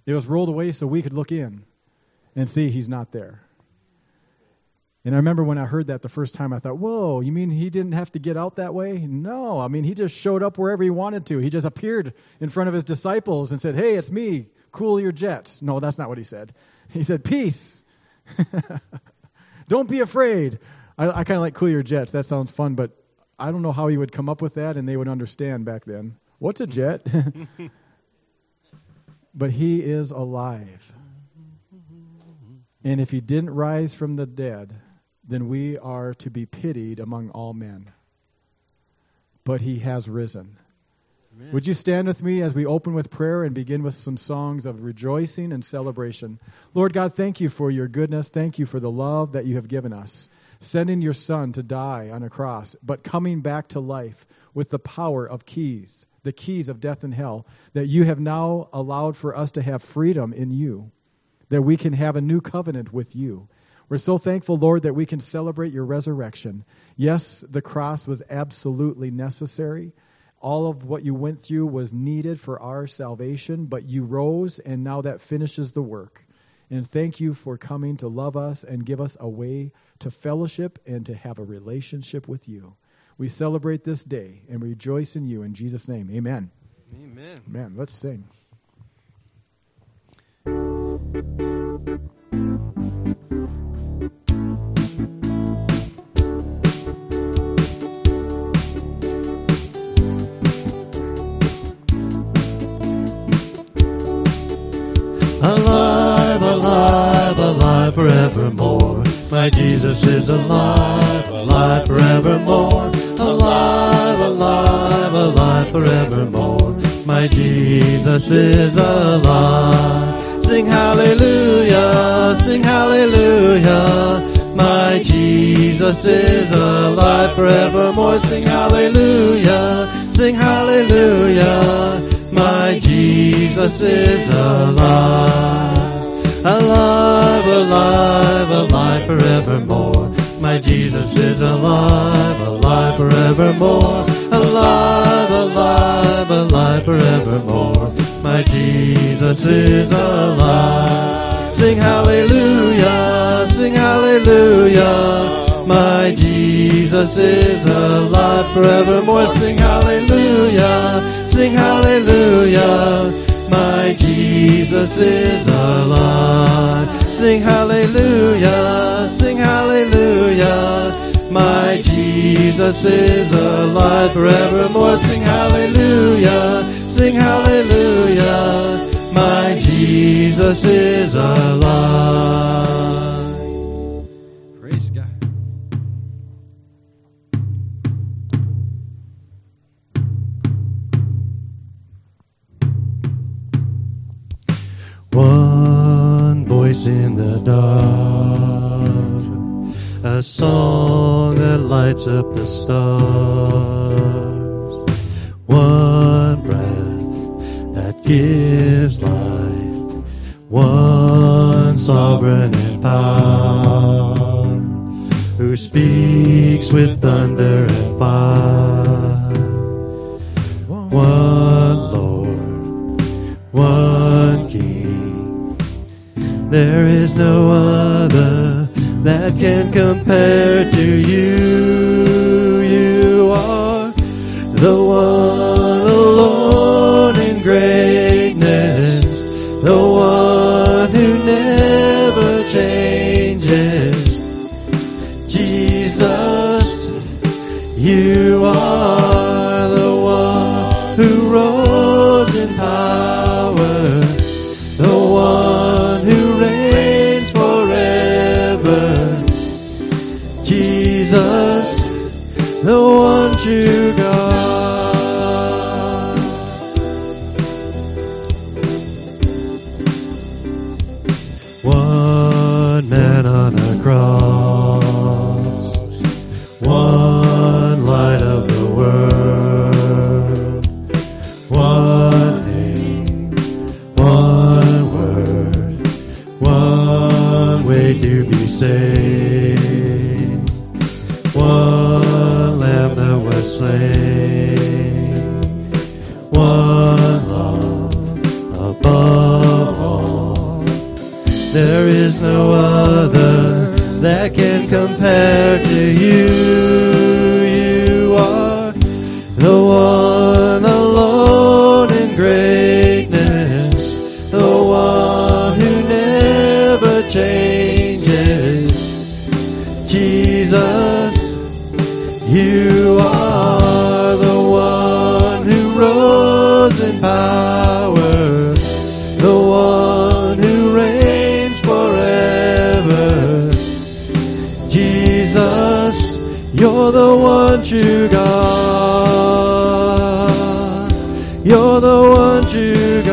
It was rolled away so we could look in and see he's not there. And I remember when I heard that the first time, I thought, whoa, you mean he didn't have to get out that way? No, I mean, he just showed up wherever he wanted to. He just appeared in front of his disciples and said, hey, it's me, cool your jets. No, that's not what he said. He said, peace. Don't be afraid. I kind of like cool your jets. That sounds fun, but I don't know how he would come up with that and they would understand back then. What's a jet? But he is alive. And if he didn't rise from the dead, then we are to be pitied among all men. But he has risen. Amen. Would you stand with me as we open with prayer and begin with some songs of rejoicing and celebration? Lord God, thank you for your goodness. Thank you for the love that you have given us, sending your Son to die on a cross, but coming back to life with the power of keys, the keys of death and hell, that you have now allowed for us to have freedom in you, that we can have a new covenant with you. We're so thankful, Lord, that we can celebrate your resurrection. Yes, the cross was absolutely necessary. All of what you went through was needed for our salvation, but you rose, and now that finishes the work. And thank you for coming to love us and give us a way to fellowship and to have a relationship with you. We celebrate this day and rejoice in you. In Jesus' name, amen. Amen. Amen. Let's sing. Alive, alive, alive forevermore. My Jesus is alive, alive forevermore. Alive, alive, alive forevermore. My Jesus is alive. Sing hallelujah, sing hallelujah. My Jesus is alive forevermore. Sing hallelujah, sing hallelujah. My Jesus is alive. Alive, alive, alive forevermore. My Jesus is alive, alive forevermore. Alive, alive, alive forevermore. My Jesus is alive. Sing hallelujah, sing hallelujah. My Jesus is alive forevermore. Sing hallelujah, sing hallelujah. My Jesus is alive. Sing hallelujah, sing hallelujah. My Jesus is alive forevermore. Sing hallelujah, sing hallelujah. My Jesus is alive. Praise God. One voice in the dark, a song that lights up the stars. One breath that gives life, one sovereign in power, who speaks with thunder and fire. One Lord, one King. There is no other that can compare to you. You are the one alone in greatness, the one who never changes. Jesus, you are the one who rose in power, the one who reigns forever. Jesus, the one true God. One man on a cross, one light of the world, one name, one word, one way to be saved, one lamb that was slain, one love above all. There is no other that can compare to you. You are the one alone in greatness, the one who never changes. Jesus, you are the one who rose in power, the one who reigns forever. Jesus, you're the one true God. You're the one true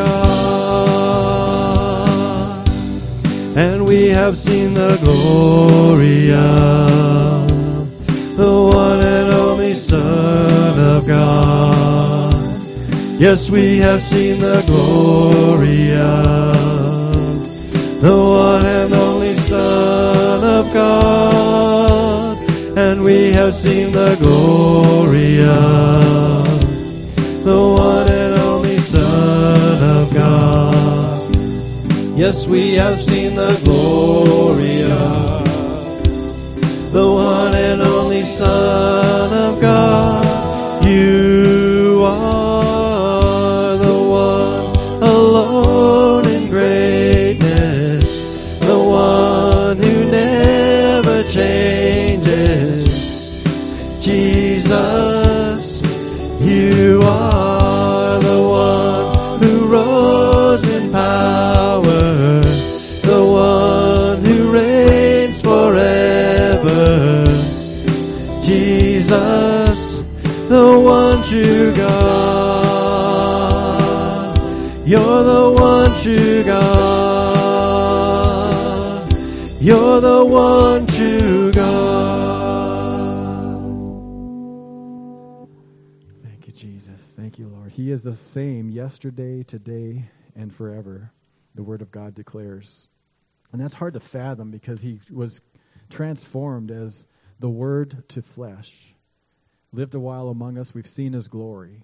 God. And we have seen the glory of the one and only Son of God. Yes, we have seen the glory of the one and only Son of God. And we have seen the glory of the one and only Son of God. Yes, we have seen the glory of the one and only Son of God. You are the one alone in greatness, the one who never changes. Jesus, you are the one who rose in power, the one who reigns forever. Jesus, the one true God. You're the one true God. You're the one true God. Thank you, Jesus. Thank you, Lord. He is the same yesterday, today, and forever, the Word of God declares. And that's hard to fathom because he was transformed as the Word to flesh. Lived a while among us. We've seen his glory.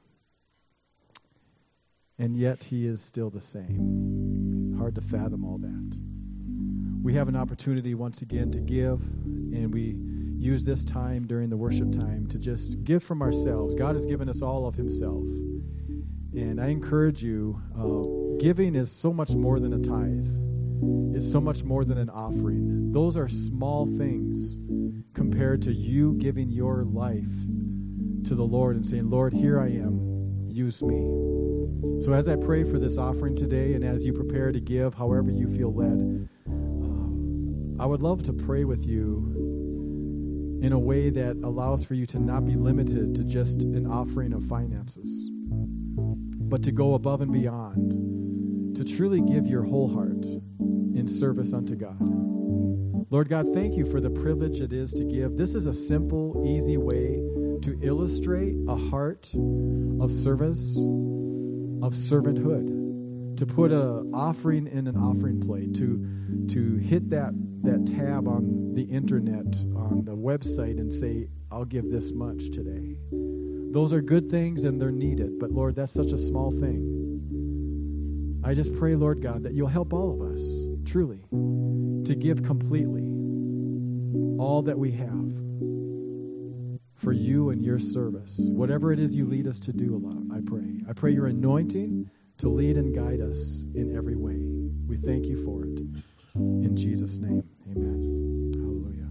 And yet he is still the same. Hard to fathom all that. We have an opportunity once again to give, and we use this time during the worship time to just give from ourselves. God has given us all of himself. And I encourage you, giving is so much more than a tithe. It's so much more than an offering. Those are small things compared to you giving your life to the Lord and saying, Lord, here I am. Use me. So as I pray for this offering today and as you prepare to give however you feel led, I would love to pray with you in a way that allows for you to not be limited to just an offering of finances, but to go above and beyond, to truly give your whole heart in service unto God. Lord God, thank you for the privilege it is to give. This is a simple, easy way to illustrate a heart of service, of servanthood, to put an offering in an offering plate, to hit that tab on the internet, on the website, and say, I'll give this much today. Those are good things and they're needed, but Lord, that's such a small thing. I just pray, Lord God, that you'll help all of us, truly, to give completely all that we have for you and your service. Whatever it is you lead us to do, I pray. I pray your anointing to lead and guide us in every way. We thank you for it. In Jesus' name, amen. Hallelujah.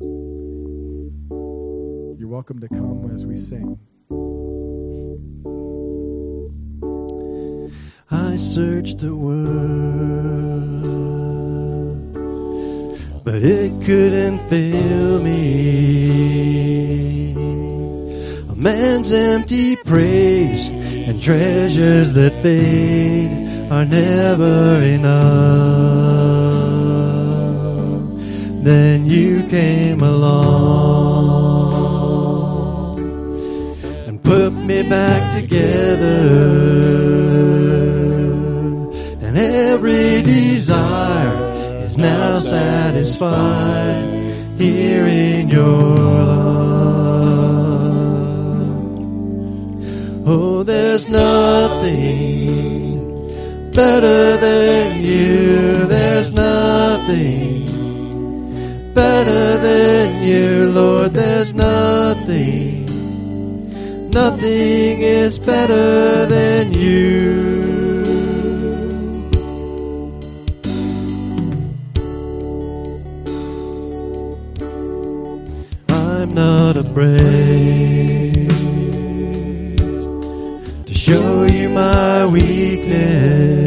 You're welcome to come as we sing. I searched the world, but it couldn't fill me. A man's empty praise and treasures that fade are never enough. Then you came along and put me back together. Every desire is now satisfied here in your love. Oh, there's nothing better than you. There's nothing nothing better than you, Lord. There's nothing, nothing is better than you. I'm not afraid to show you my weakness,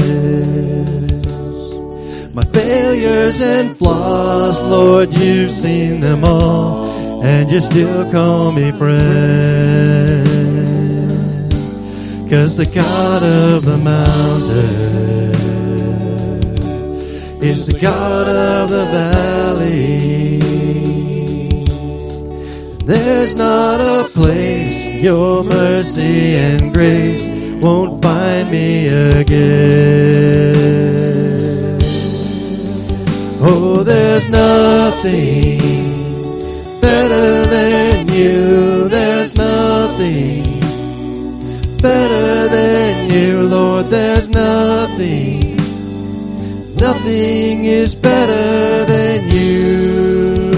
my failures and flaws. Lord, you've seen them all, and you still call me friend. 'Cause the God of the mountain is the God of the valley. There's not a place your mercy and grace won't find me again. Oh, there's nothing better than you. There's nothing better than you, Lord. There's nothing, nothing is better than you.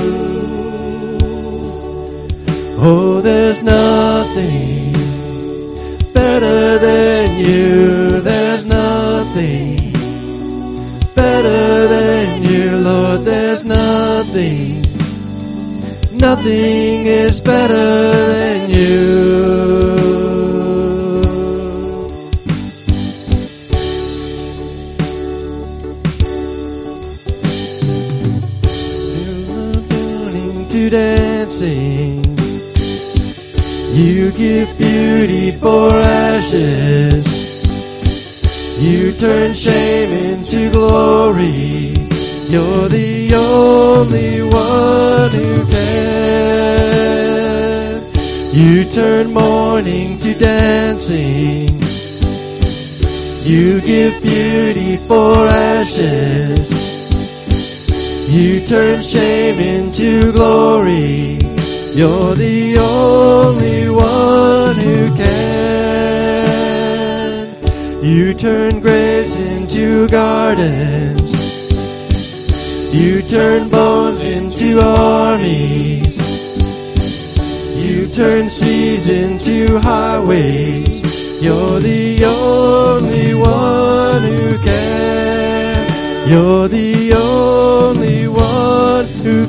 Oh, there's nothing better than you. There's nothing better than you, Lord. There's nothing, nothing is better than you. To dancing, you give beauty for ashes. You turn shame into glory. You're the only one who can. You turn mourning to dancing. You give beauty for ashes. You turn shame into glory. You're the only one who can. You turn graves into gardens. You turn bones into armies. You turn seas into highways. You're the only one who can. You're the only one who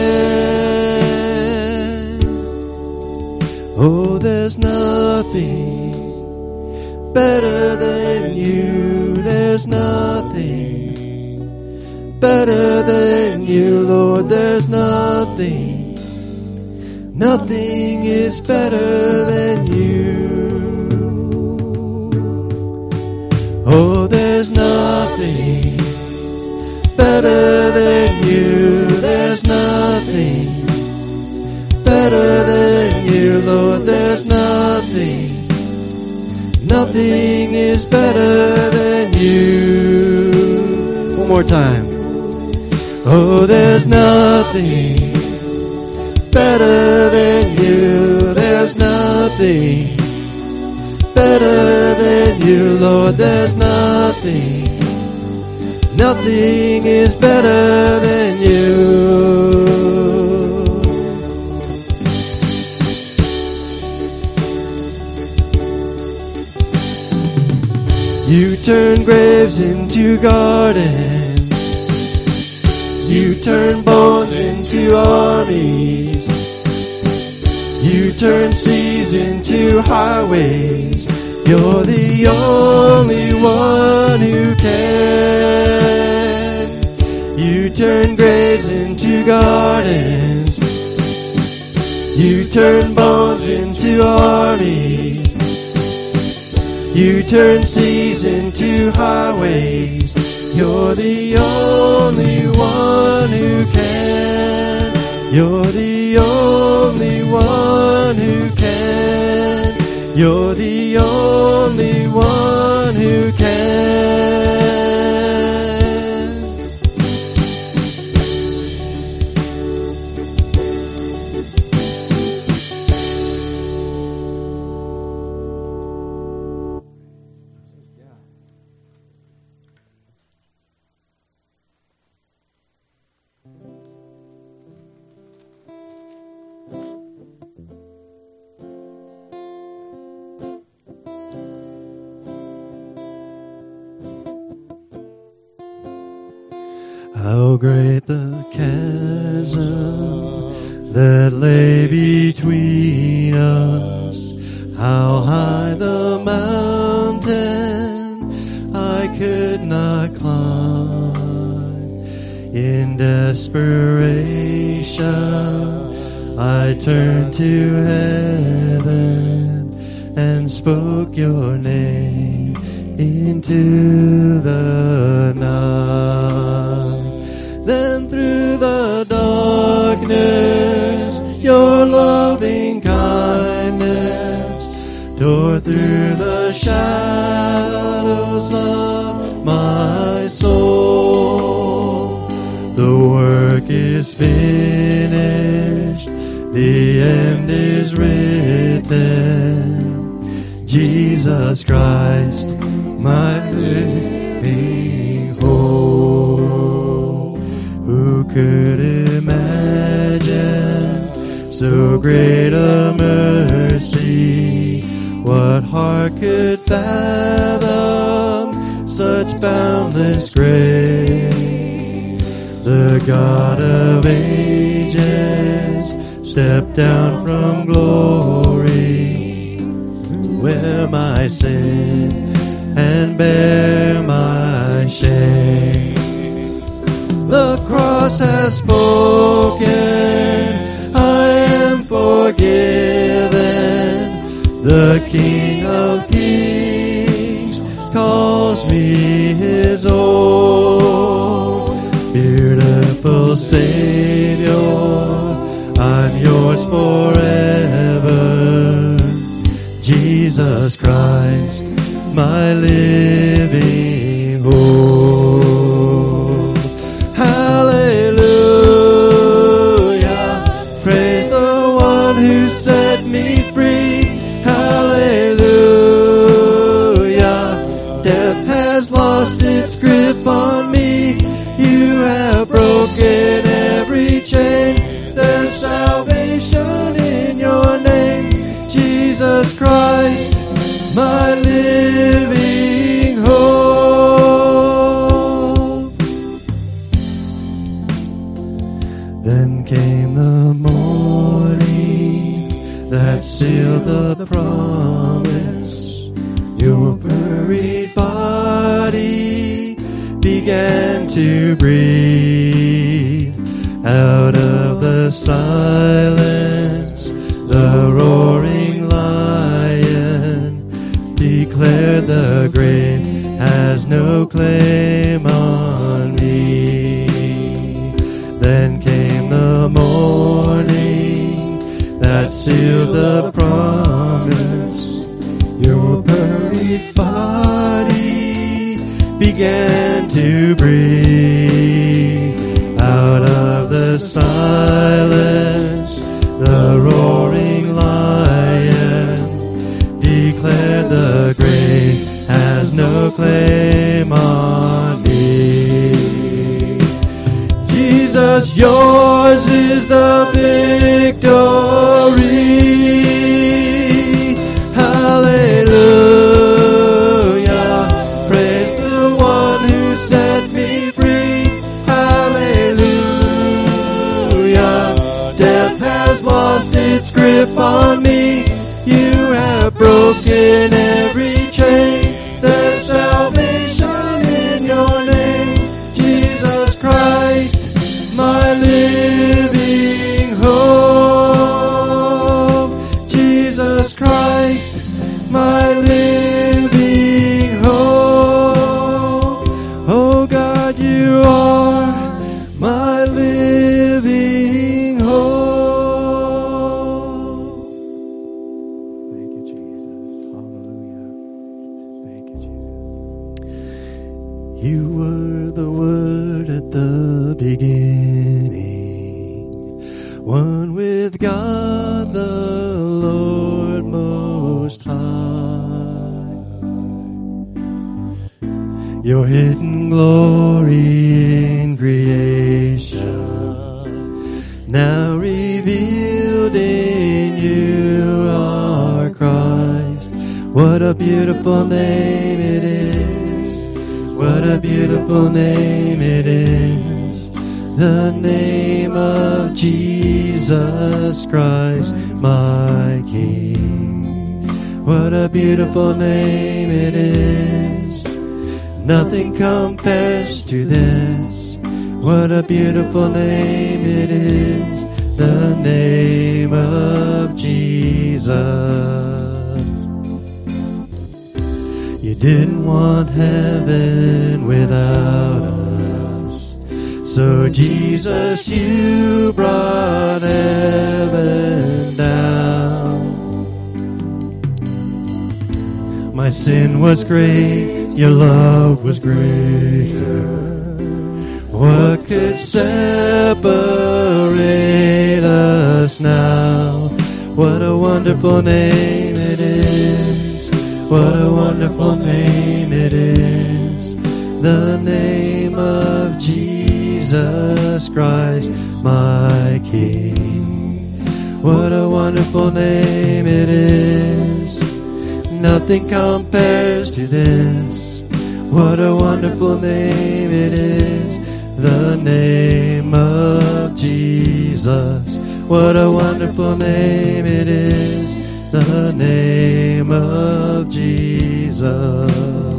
can. Oh, there's nothing better than you. There's nothing better than you, Lord. There's nothing, nothing is better than you. Oh, there's nothing better than you. There's nothing better than you, Lord. There's nothing, nothing is better than you. One more time. Oh, there's nothing better than you. There's nothing better than you, Lord. There's nothing, nothing is better than you. You turn graves into gardens. You turn bones into armies. You turn seas into highways. You're the only one who can. You turn graves into gardens. You turn bones into armies. You turn seas into highways. You're the only one who can. You're the only one who can. You're the only one who can. How great the chasm that lay between us, how high the mountain I could not climb. In desperation I turned to heaven and spoke your name into the night. Then through the darkness your loving kindness tore through the shadows of my soul. The work is finished, the end is written. Jesus Christ, my living hope. Who could imagine so great a mercy? What heart could fathom such boundless grace? The God of ages stepped down from glory to wear my sin and bear my shame. The cross has spoken, I am forgiven. The King of Kings calls me his own. Beautiful Savior, I'm yours forever. Jesus Christ, my living hope. Hallelujah, praise the one who set me free. Hallelujah, death has lost its grip on me. You have broken every chain. There's salvation in your name, Jesus Christ, my living hope. Then came the morning that sealed the promise. Your buried body began to breathe. Out of the silence, the roaring lion declared the grave has no claim on me. Then came the morning that sealed the promise. Your buried body began to breathe. Out of the silence, the roaring lion declared the grave has no claim on me. Jesus, yours is the victory. Hallelujah, praise the one who set me free. Hallelujah, death has lost its grip on me. You have broken every chain. There's salvation in your name, Jesus Christ, my living hope. Jesus Christ, my living hope. Oh God, you are my living hope. Thank you, Jesus. Hallelujah. Thank you, Jesus. You were the Word at the beginning, one with God the Lord Most High. Your hidden glory in creation, now revealed in you are Christ. What a beautiful name it is. What a beautiful name it is. the name of Jesus Christ, my King. What a beautiful name it is. Nothing compares to this. What a beautiful name it is. The name of Jesus. You didn't want heaven without us. So Jesus, you brought heaven down. My sin was great, your love was greater. What could separate us now? What a wonderful name it is. What a wonderful name it is. The name of Jesus Christ, my King. What a wonderful name it is. Nothing compares to this. What a wonderful name it is. The name of Jesus. What a wonderful name it is. The name of Jesus.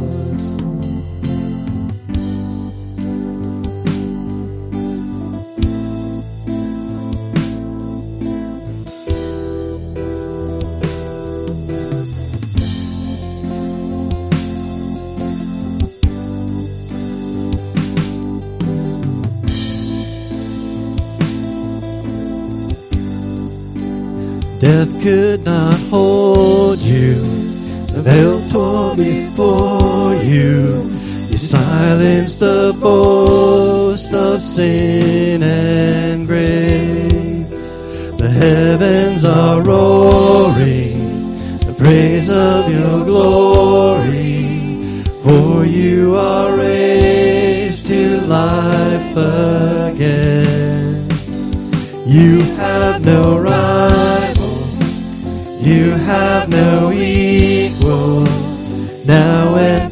Death could not hold you. The veil tore before you. You silenced the boast of sin and grave. The heavens are roaring the praise of your glory. For you are raised to life again. You have no rival. You have no equal, now and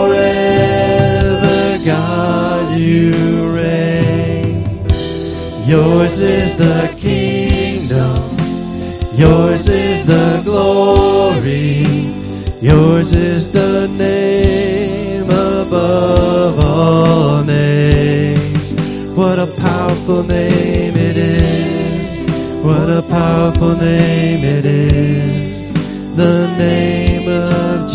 forever, God, you reign. Yours is the kingdom, yours is the glory, yours is the name above all names. What a powerful name it is. What a powerful name it is. The name of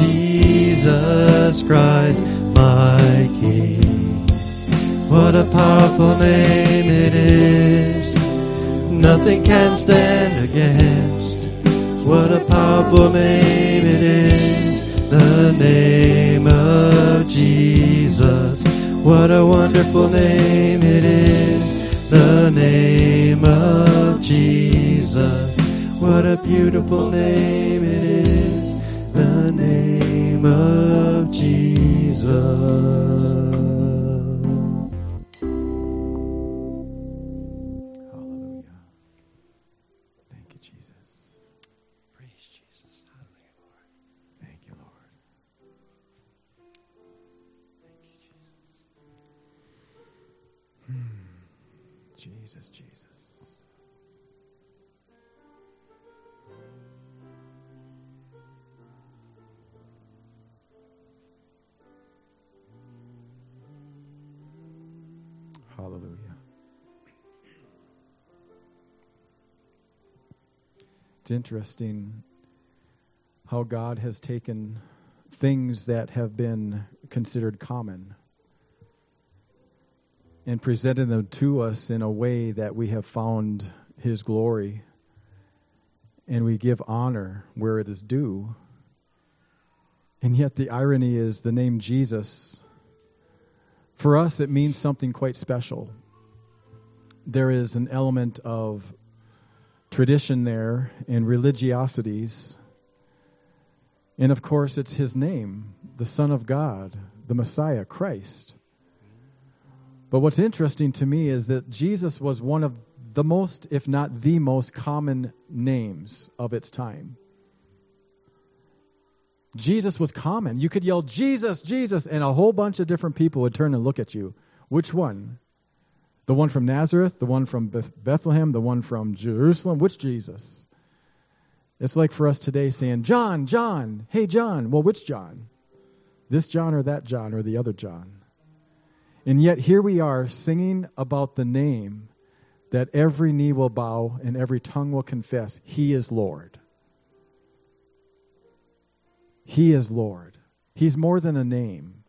Jesus Christ, my King. What a powerful name it is. Nothing can stand against. What a powerful name it is. The name of Jesus. What a wonderful name it is. The name of Jesus. What a beautiful name it is. The name of Jesus. Hallelujah. Thank you, Jesus. Praise Jesus. Hallelujah, Lord. Thank you, Lord. Jesus, Jesus. Hallelujah. It's interesting how God has taken things that have been considered common and presented them to us in a way that we have found His glory, and we give honor where it is due. And yet the irony is the name Jesus, for us it means something quite special. There is an element of tradition there and religiosities. And of course it's His name, the Son of God, the Messiah, Christ. But what's interesting to me is that Jesus was one of the most, if not the most common names of its time. Jesus was common. You could yell, Jesus, Jesus, and a whole bunch of different people would turn and look at you. Which one? The one from Nazareth, the one from Bethlehem, the one from Jerusalem. Which Jesus? It's like for us today saying, John, John, hey, John. Well, which John? This John or that John or the other John? And yet here we are singing about the name that every knee will bow and every tongue will confess. He is Lord. He is Lord. He's more than a name.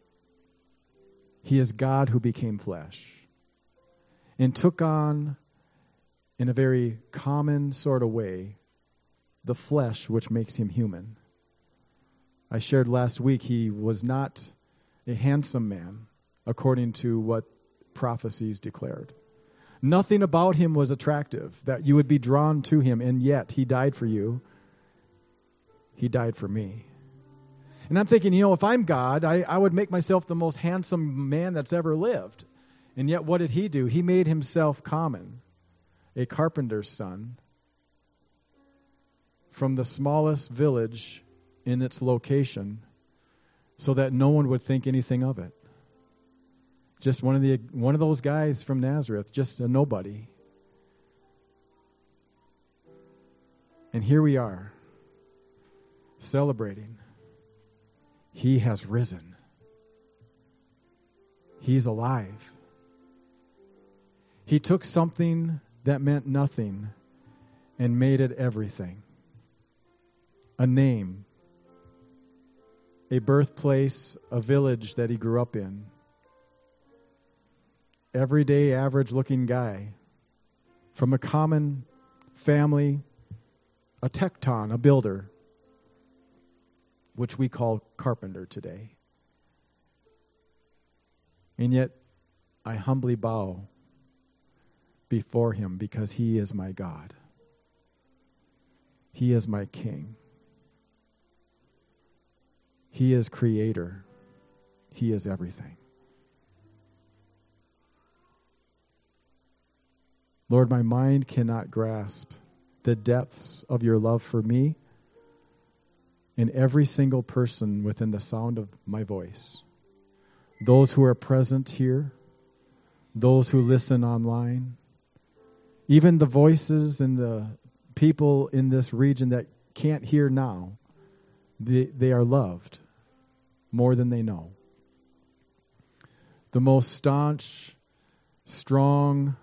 He is God who became flesh and took on, in a very common sort of way, the flesh which makes him human. I shared last week he was not a handsome man, according to what prophecies declared. Nothing about him was attractive, that you would be drawn to him, and yet he died for you. He died for me. And I'm thinking, if I'm God, I would make myself the most handsome man that's ever lived. And yet what did he do? He made himself common, a carpenter's son, from the smallest village in its location, so that no one would think anything of it. Just one of those guys from Nazareth, just a nobody. And here we are, celebrating. He has risen. He's alive. He took something that meant nothing and made it everything. A name, a birthplace, a village that he grew up in. Everyday, average-looking guy from a common family, a tecton, a builder, which we call carpenter today. And yet, I humbly bow before him because he is my God. He is my King. He is creator. He is everything. Lord, my mind cannot grasp the depths of your love for me and every single person within the sound of my voice. Those who are present here, those who listen online, even the voices and the people in this region that can't hear now, they are loved more than they know. The most staunch, strong,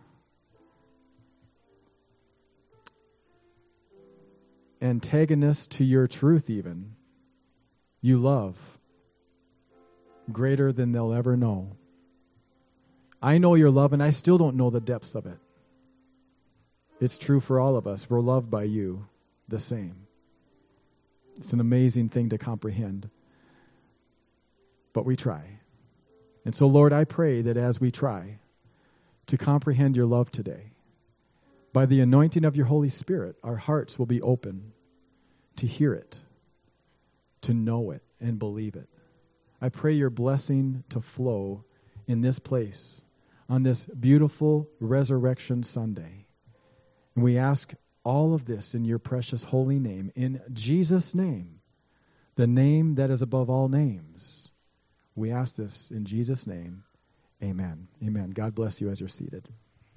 antagonist to your truth even, you love greater than they'll ever know. I know your love, and I still don't know the depths of it. It's true for all of us. We're loved by you the same. It's an amazing thing to comprehend. But we try. And so, Lord, I pray that as we try to comprehend your love today, by the anointing of your Holy Spirit, our hearts will be open to hear it, to know it, and believe it. I pray your blessing to flow in this place on this beautiful Resurrection Sunday. And we ask all of this in your precious holy name, in Jesus' name, the name that is above all names. We ask this in Jesus' name. Amen. Amen. God bless you as you're seated.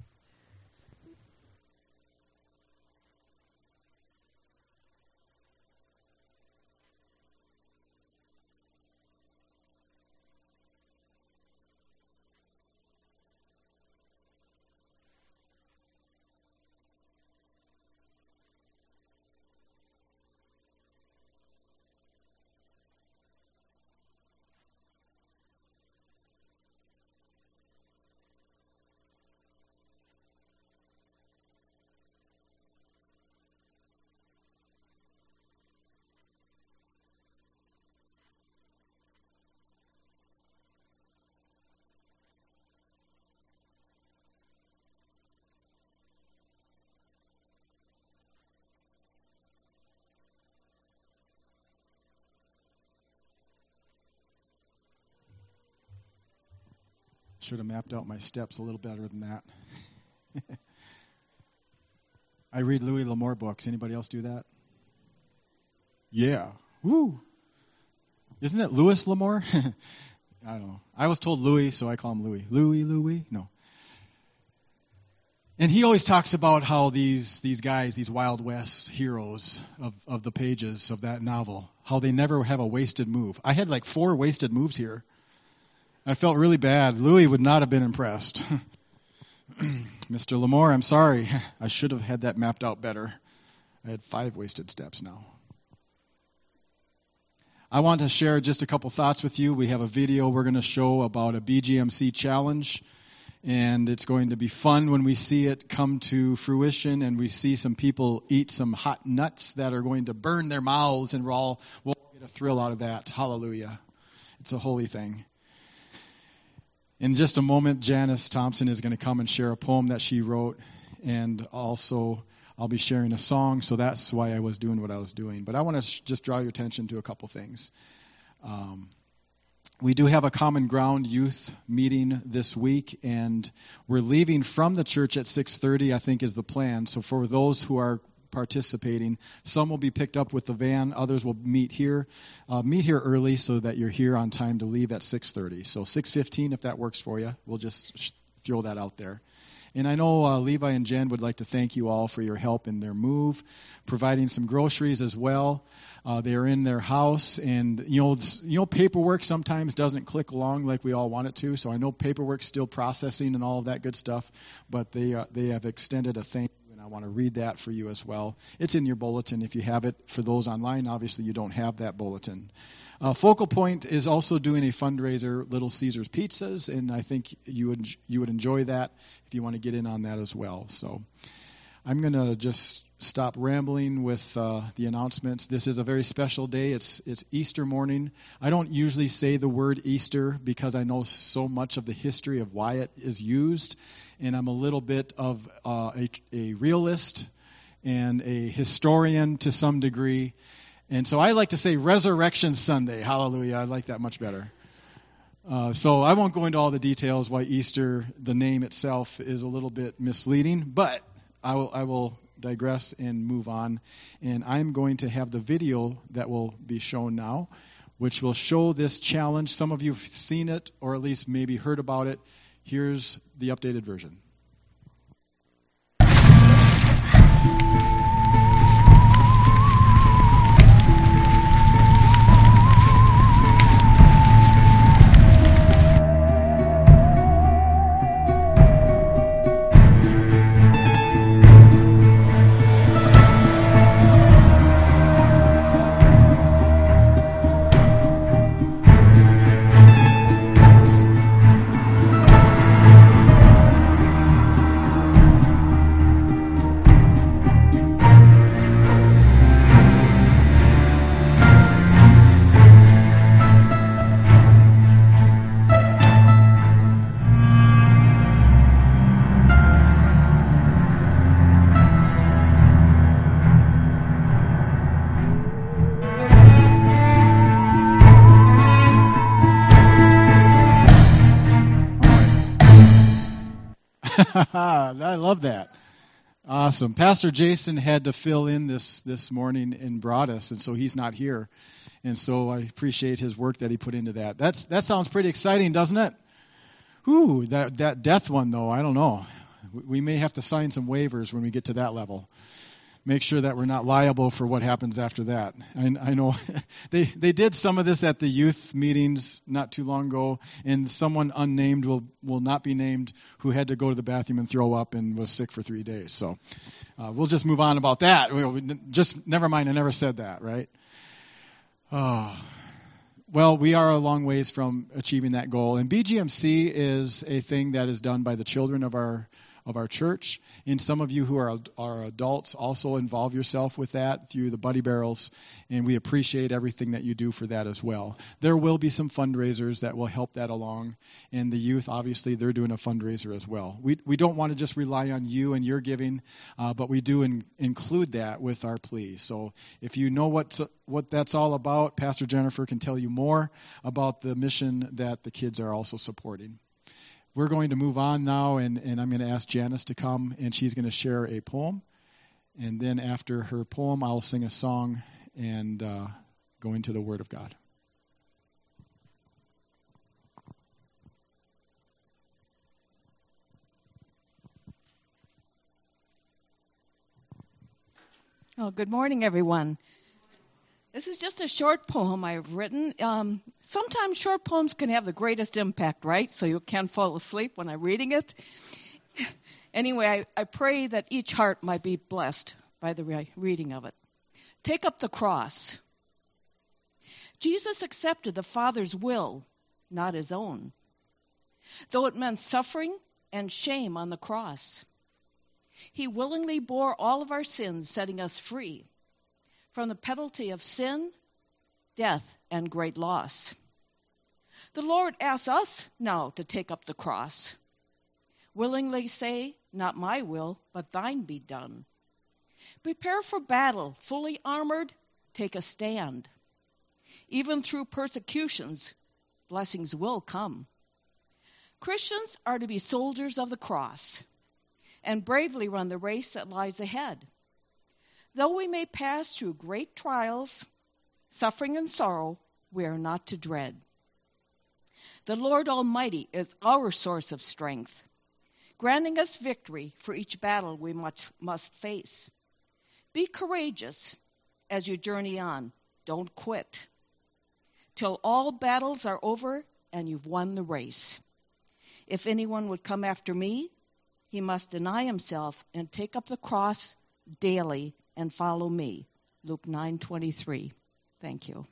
Should have mapped out my steps a little better than that. I read Louis L'Amour books. Anybody else do that? Yeah. Woo. Isn't it Louis L'Amour? I don't know. I was told Louis, so I call him Louis. Louis. No. And he always talks about how these guys, these Wild West heroes of the pages of that novel, how they never have a wasted move. I had like 4 wasted moves here. I felt really bad. Louis would not have been impressed. Mr. Lamore, I'm sorry. I should have had that mapped out better. I had 5 wasted steps now. I want to share just a couple thoughts with you. We have a video we're going to show about a BGMC challenge. And it's going to be fun when we see it come to fruition and we see some people eat some hot nuts that are going to burn their mouths, and we'll get a thrill out of that. Hallelujah. It's a holy thing. In just a moment, Janice Thompson is going to come and share a poem that she wrote, and also I'll be sharing a song, so that's why I was doing what I was doing. But I want to just draw your attention to a couple things. We do have a Common Ground youth meeting this week, and we're leaving from the church at 6:30, I think is the plan. So for those who are participating, some will be picked up with the van, others will meet here. Meet here early so that you're here on time to leave at 6:30. So 6:15, if that works for you. We'll just throw that out there. And I know Levi and Jen would like to thank you all for your help in their move, providing some groceries as well. They are in their house, and you know, paperwork sometimes doesn't click along like we all want it to. So I know paperwork's still processing and all of that good stuff, but they have extended a thank you, and I want to read that for you as well. It's in your bulletin if you have it. For those online, obviously you don't have that bulletin. Focal Point is also doing a fundraiser, Little Caesars Pizzas, and I think you would enjoy that if you want to get in on that as well. So I'm going to just stop rambling with the announcements. This is a very special day. It's Easter morning. I don't usually say the word Easter because I know so much of the history of why it is used, and I'm a little bit of a realist and a historian to some degree. And so I like to say Resurrection Sunday. Hallelujah. I like that much better. So I won't go into all the details why Easter, the name itself, is a little bit misleading, but I will digress and move on. And I'm going to have the video that will be shown now, which will show this challenge. Some of you have seen it or at least maybe heard about it. Here's the updated version. I love that. Awesome. Pastor Jason had to fill in this morning in Broadus, and so he's not here. And so I appreciate his work that he put into that. That sounds pretty exciting, doesn't it? Ooh, that death one, though, I don't know. We may have to sign some waivers when we get to that level. Make sure that we're not liable for what happens after that. I know they did some of this at the youth meetings not too long ago, and someone unnamed will not be named who had to go to the bathroom and throw up and was sick for 3 days. So we'll just move on about that. Just never mind, I never said that, right? Well, we are a long ways from achieving that goal, and BGMC is a thing that is done by the children of our church. And some of you who are adults also involve yourself with that through the Buddy Barrels, and we appreciate everything that you do for that as well. There will be some fundraisers that will help that along, and the youth, obviously, they're doing a fundraiser as well. We don't want to just rely on you and your giving, but we do include that with our plea. So if you know what that's all about, Pastor Jennifer can tell you more about the mission that the kids are also supporting. We're going to move on now, and I'm going to ask Janice to come, and she's going to share a poem. And then after her poem, I'll sing a song and go into the Word of God. Oh, good morning, everyone. This is just a short poem I've written. Sometimes short poems can have the greatest impact, right? So you can't fall asleep when I'm reading it. Anyway, I pray that each heart might be blessed by the reading of it. Take up the cross. Jesus accepted the Father's will, not his own, though it meant suffering and shame on the cross. He willingly bore all of our sins, setting us free from the penalty of sin, death, and great loss. The Lord asks us now to take up the cross. Willingly say, not my will, but thine be done. Prepare for battle, fully armored, take a stand. Even through persecutions, blessings will come. Christians are to be soldiers of the cross and bravely run the race that lies ahead. Though we may pass through great trials, suffering, and sorrow, we are not to dread. The Lord Almighty is our source of strength, granting us victory for each battle we must face. Be courageous as you journey on. Don't quit till all battles are over and you've won the race. If anyone would come after me, he must deny himself and take up the cross daily and follow me. Luke 9:23. Thank you.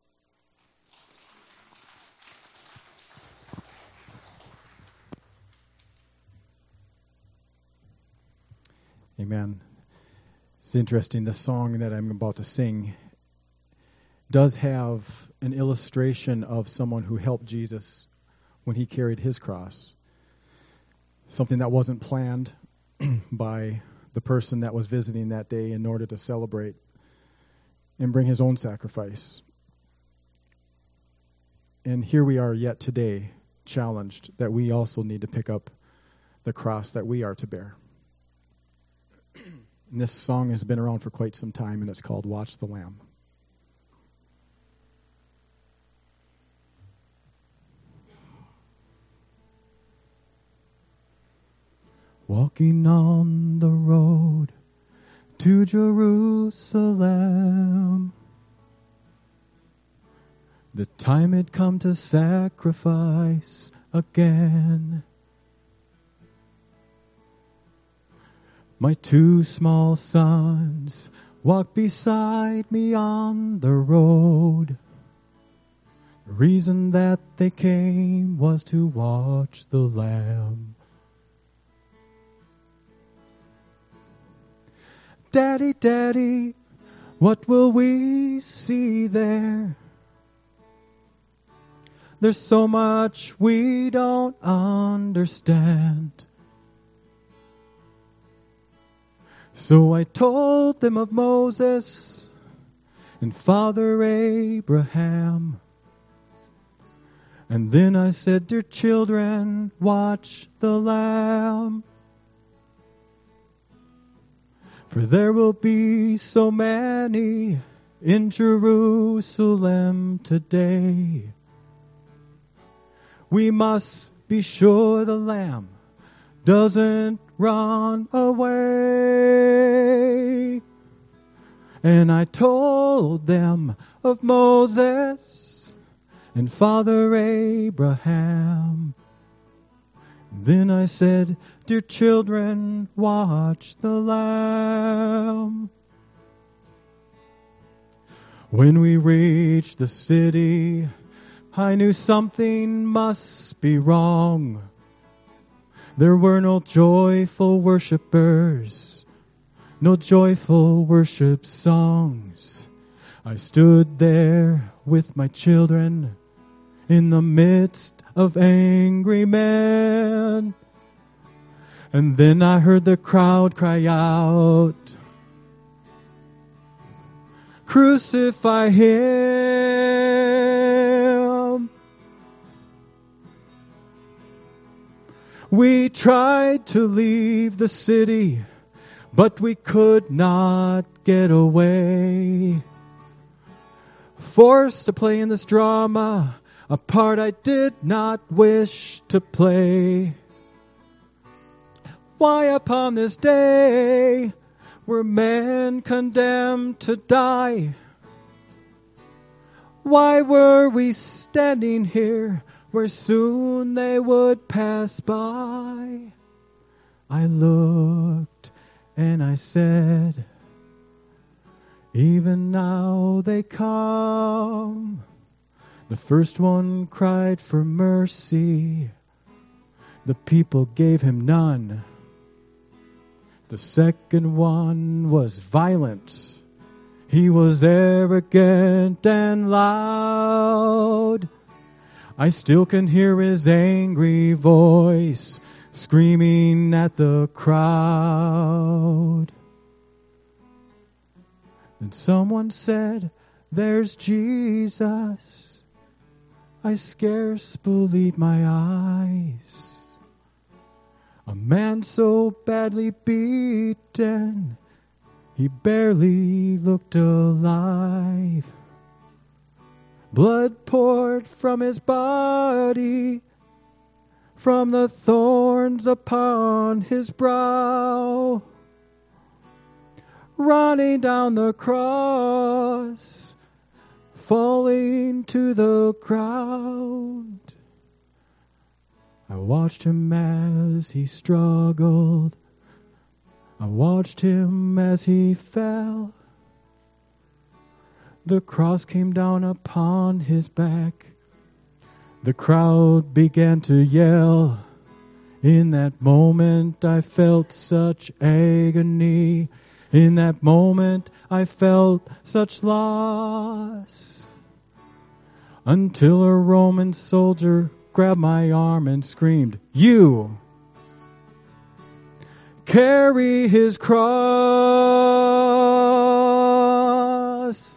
Amen. It's interesting. The song that I'm about to sing does have an illustration of someone who helped Jesus when he carried his cross. Something that wasn't planned by the person that was visiting that day in order to celebrate and bring his own sacrifice. And here we are yet today, challenged that we also need to pick up the cross that we are to bear. And this song has been around for quite some time, and it's called Watch the Lamb. Walking on the road to Jerusalem, the time had come to sacrifice again. My two small sons walked beside me on the road. The reason that they came was to watch the Lamb. Daddy, Daddy, what will we see there? There's so much we don't understand. So I told them of Moses and Father Abraham. And then I said, dear children, watch the Lamb. For there will be so many in Jerusalem today. We must be sure the Lamb doesn't run away. And I told them of Moses and Father Abraham. Then I said, dear children, watch the Lamb. When we reached the city, I knew something must be wrong. There were no joyful worshipers, no joyful worship songs. I stood there with my children in the midst of angry men. And then I heard the crowd cry out, crucify him. We tried to leave the city, but we could not get away. Forced to play in this drama, a part I did not wish to play. Why upon this day were men condemned to die? Why were we standing here where soon they would pass by? I looked and I said, even now they come. The first one cried for mercy. The people gave him none. The second one was violent. He was arrogant and loud. I still can hear his angry voice screaming at the crowd. Then someone said, there's Jesus. I scarce believed my eyes. A man so badly beaten, he barely looked alive. Blood poured from his body, from the thorns upon his brow. Running down the cross, falling to the ground. I watched him as he struggled. I watched him as he fell. The cross came down upon his back. The crowd began to yell. In that moment I felt such agony. In that moment I felt such loss. Until a Roman soldier grabbed my arm and screamed, you! Carry his cross.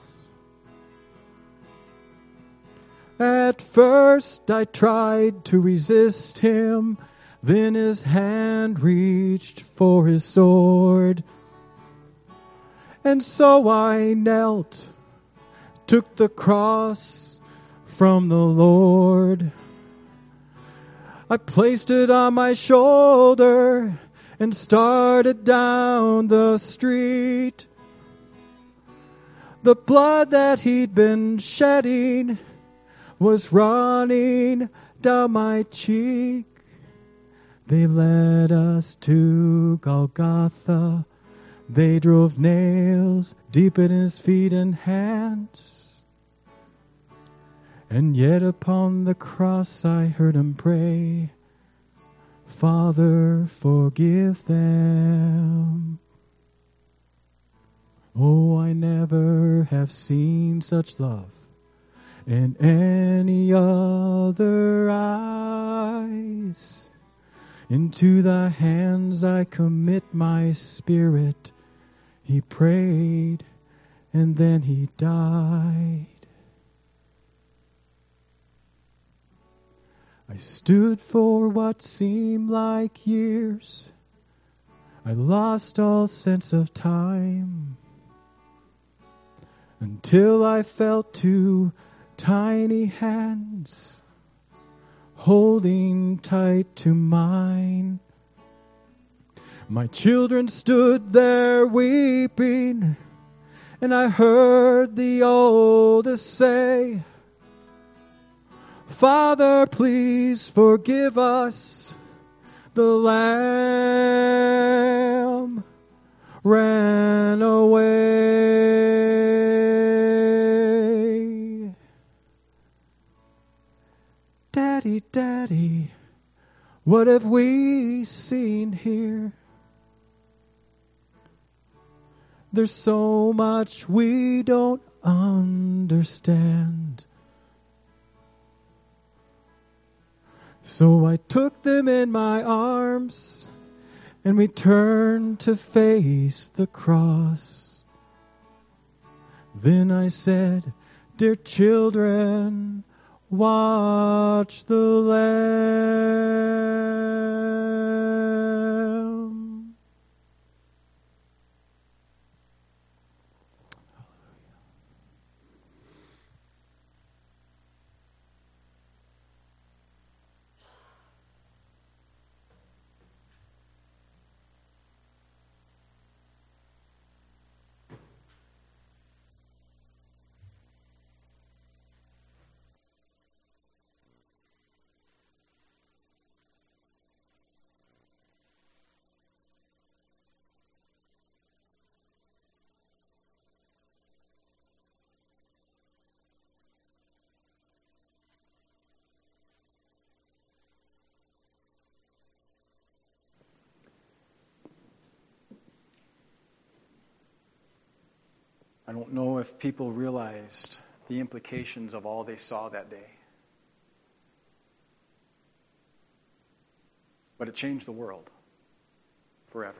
At first I tried to resist him, then his hand reached for his sword. And so I knelt, took the cross from the Lord. I placed it on my shoulder and started down the street. The blood that he'd been shedding was running down my cheek. They led us to Golgotha. They drove nails deep in his feet and hands. And yet upon the cross I heard him pray, Father, forgive them. Oh, I never have seen such love in any other eyes. Into thy hands I commit my spirit. He prayed and then he died. I stood for what seemed like years. I lost all sense of time until I felt two tiny hands holding tight to mine. My children stood there weeping, and I heard the oldest say, Father, please forgive us. The lamb ran away. Daddy, Daddy, what have we seen here? There's so much we don't understand. So I took them in my arms, and we turned to face the cross. Then I said, dear children, watch the Lamb. I don't know if people realized the implications of all they saw that day. But it changed the world forever.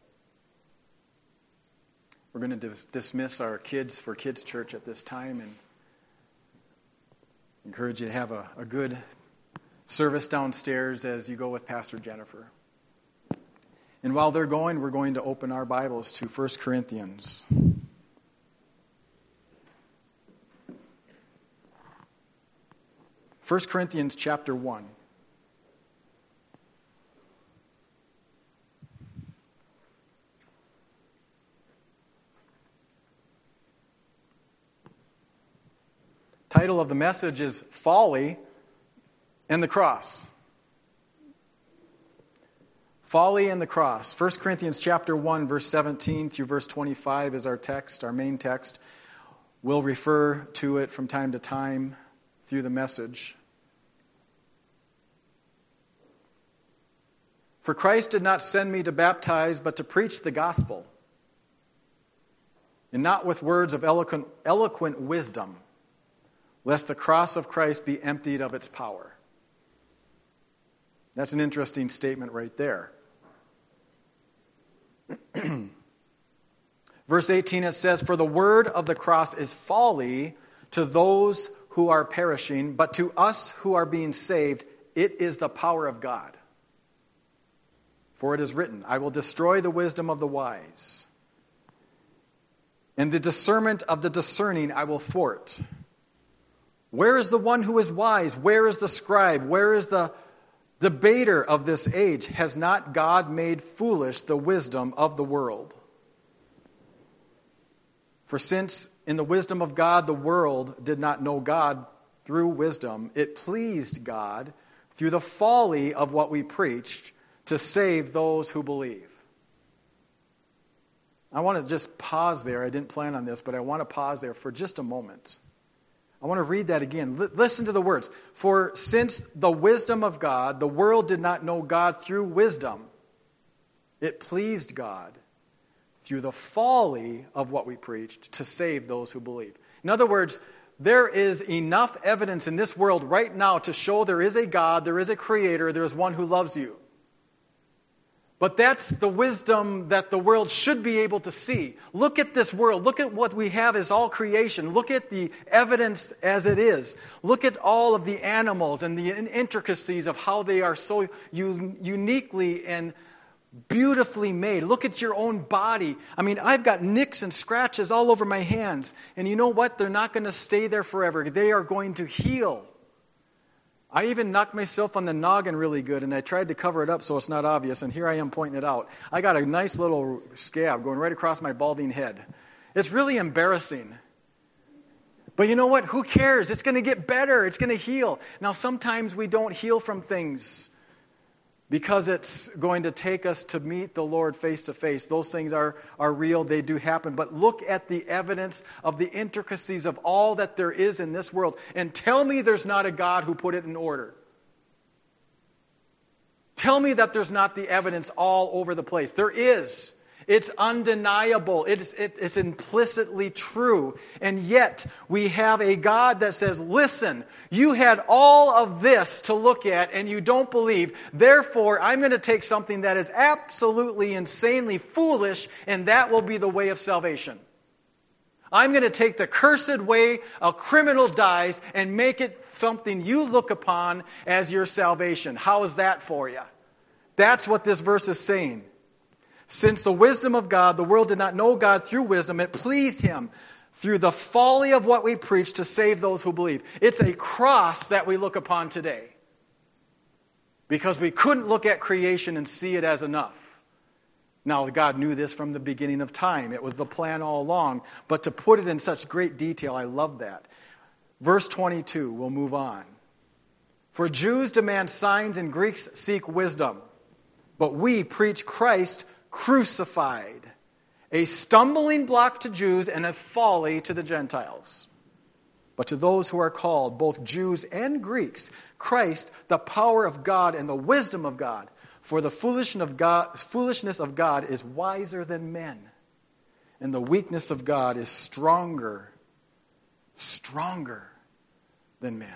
We're going to dismiss our kids for kids' church at this time and encourage you to have a good service downstairs as you go with Pastor Jennifer. And while they're going, we're going to open our Bibles to 1 Corinthians. 1 Corinthians chapter 1. Title of the message is Folly and the Cross. Folly and the Cross. 1 Corinthians chapter 1, verse 17 through verse 25 is our text, our main text. We'll refer to it from time to time through the message. For Christ did not send me to baptize, but to preach the gospel, and not with words of eloquent wisdom, lest the cross of Christ be emptied of its power. That's an interesting statement right there. Verse 18, it says, For the word of the cross is folly to those who are perishing, but to us who are being saved, it is the power of God. For it is written, I will destroy the wisdom of the wise, and the discernment of the discerning I will thwart. Where is the one who is wise? Where is the scribe? Where is the debater of this age? Has not God made foolish the wisdom of the world? For since in the wisdom of God the world did not know God through wisdom, it pleased God through the folly of what we preached to save those who believe. I want to just pause there. I didn't plan on this, but I want to pause there for just a moment. I want to read that again. Listen to the words. For since the wisdom of God, the world did not know God through wisdom, it pleased God through the folly of what we preached to save those who believe. In other words, there is enough evidence in this world right now to show there is a God, there is a creator, there is one who loves you. But that's the wisdom that the world should be able to see. Look at this world. Look at what we have as all creation. Look at the evidence as it is. Look at all of the animals and the intricacies of how they are so uniquely and beautifully made. Look at your own body. I mean, I've got nicks and scratches all over my hands. And you know what? They're not going to stay there forever. They are going to heal. I even knocked myself on the noggin really good, and I tried to cover it up so it's not obvious, and here I am pointing it out. I got a nice little scab going right across my balding head. It's really embarrassing. But you know what? Who cares? It's going to get better. It's going to heal. Now, sometimes we don't heal from things because it's going to take us to meet the Lord face to face. Those things are real. They do happen. But look at the evidence of the intricacies of all that there is in this world. And tell me there's not a God who put it in order. Tell me that there's not the evidence all over the place. There is. It's undeniable. It's implicitly true. And yet, we have a God that says, listen, you had all of this to look at and you don't believe. Therefore, I'm going to take something that is absolutely insanely foolish, and that will be the way of salvation. I'm going to take the cursed way a criminal dies and make it something you look upon as your salvation. How is that for you? That's what this verse is saying. Since the wisdom of God, the world did not know God through wisdom, it pleased him through the folly of what we preach to save those who believe. It's a cross that we look upon today because we couldn't look at creation and see it as enough. Now, God knew this from the beginning of time. It was the plan all along. But to put it in such great detail, I love that. Verse 22, we'll move on. For Jews demand signs and Greeks seek wisdom, but we preach Christ crucified, a stumbling block to Jews and a folly to the Gentiles. But to those who are called, both Jews and Greeks, Christ, the power of God and the wisdom of God. For the foolishness of God is wiser than men, and the weakness of God is stronger than man.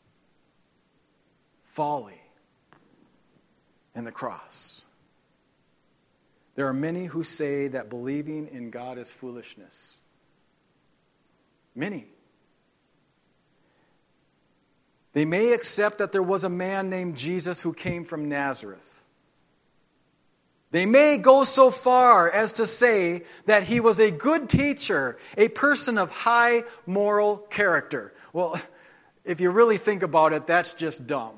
Folly and the cross. There are many who say that believing in God is foolishness. Many. They may accept that there was a man named Jesus who came from Nazareth. They may go so far as to say that he was a good teacher, a person of high moral character. Well, if you really think about it, that's just dumb.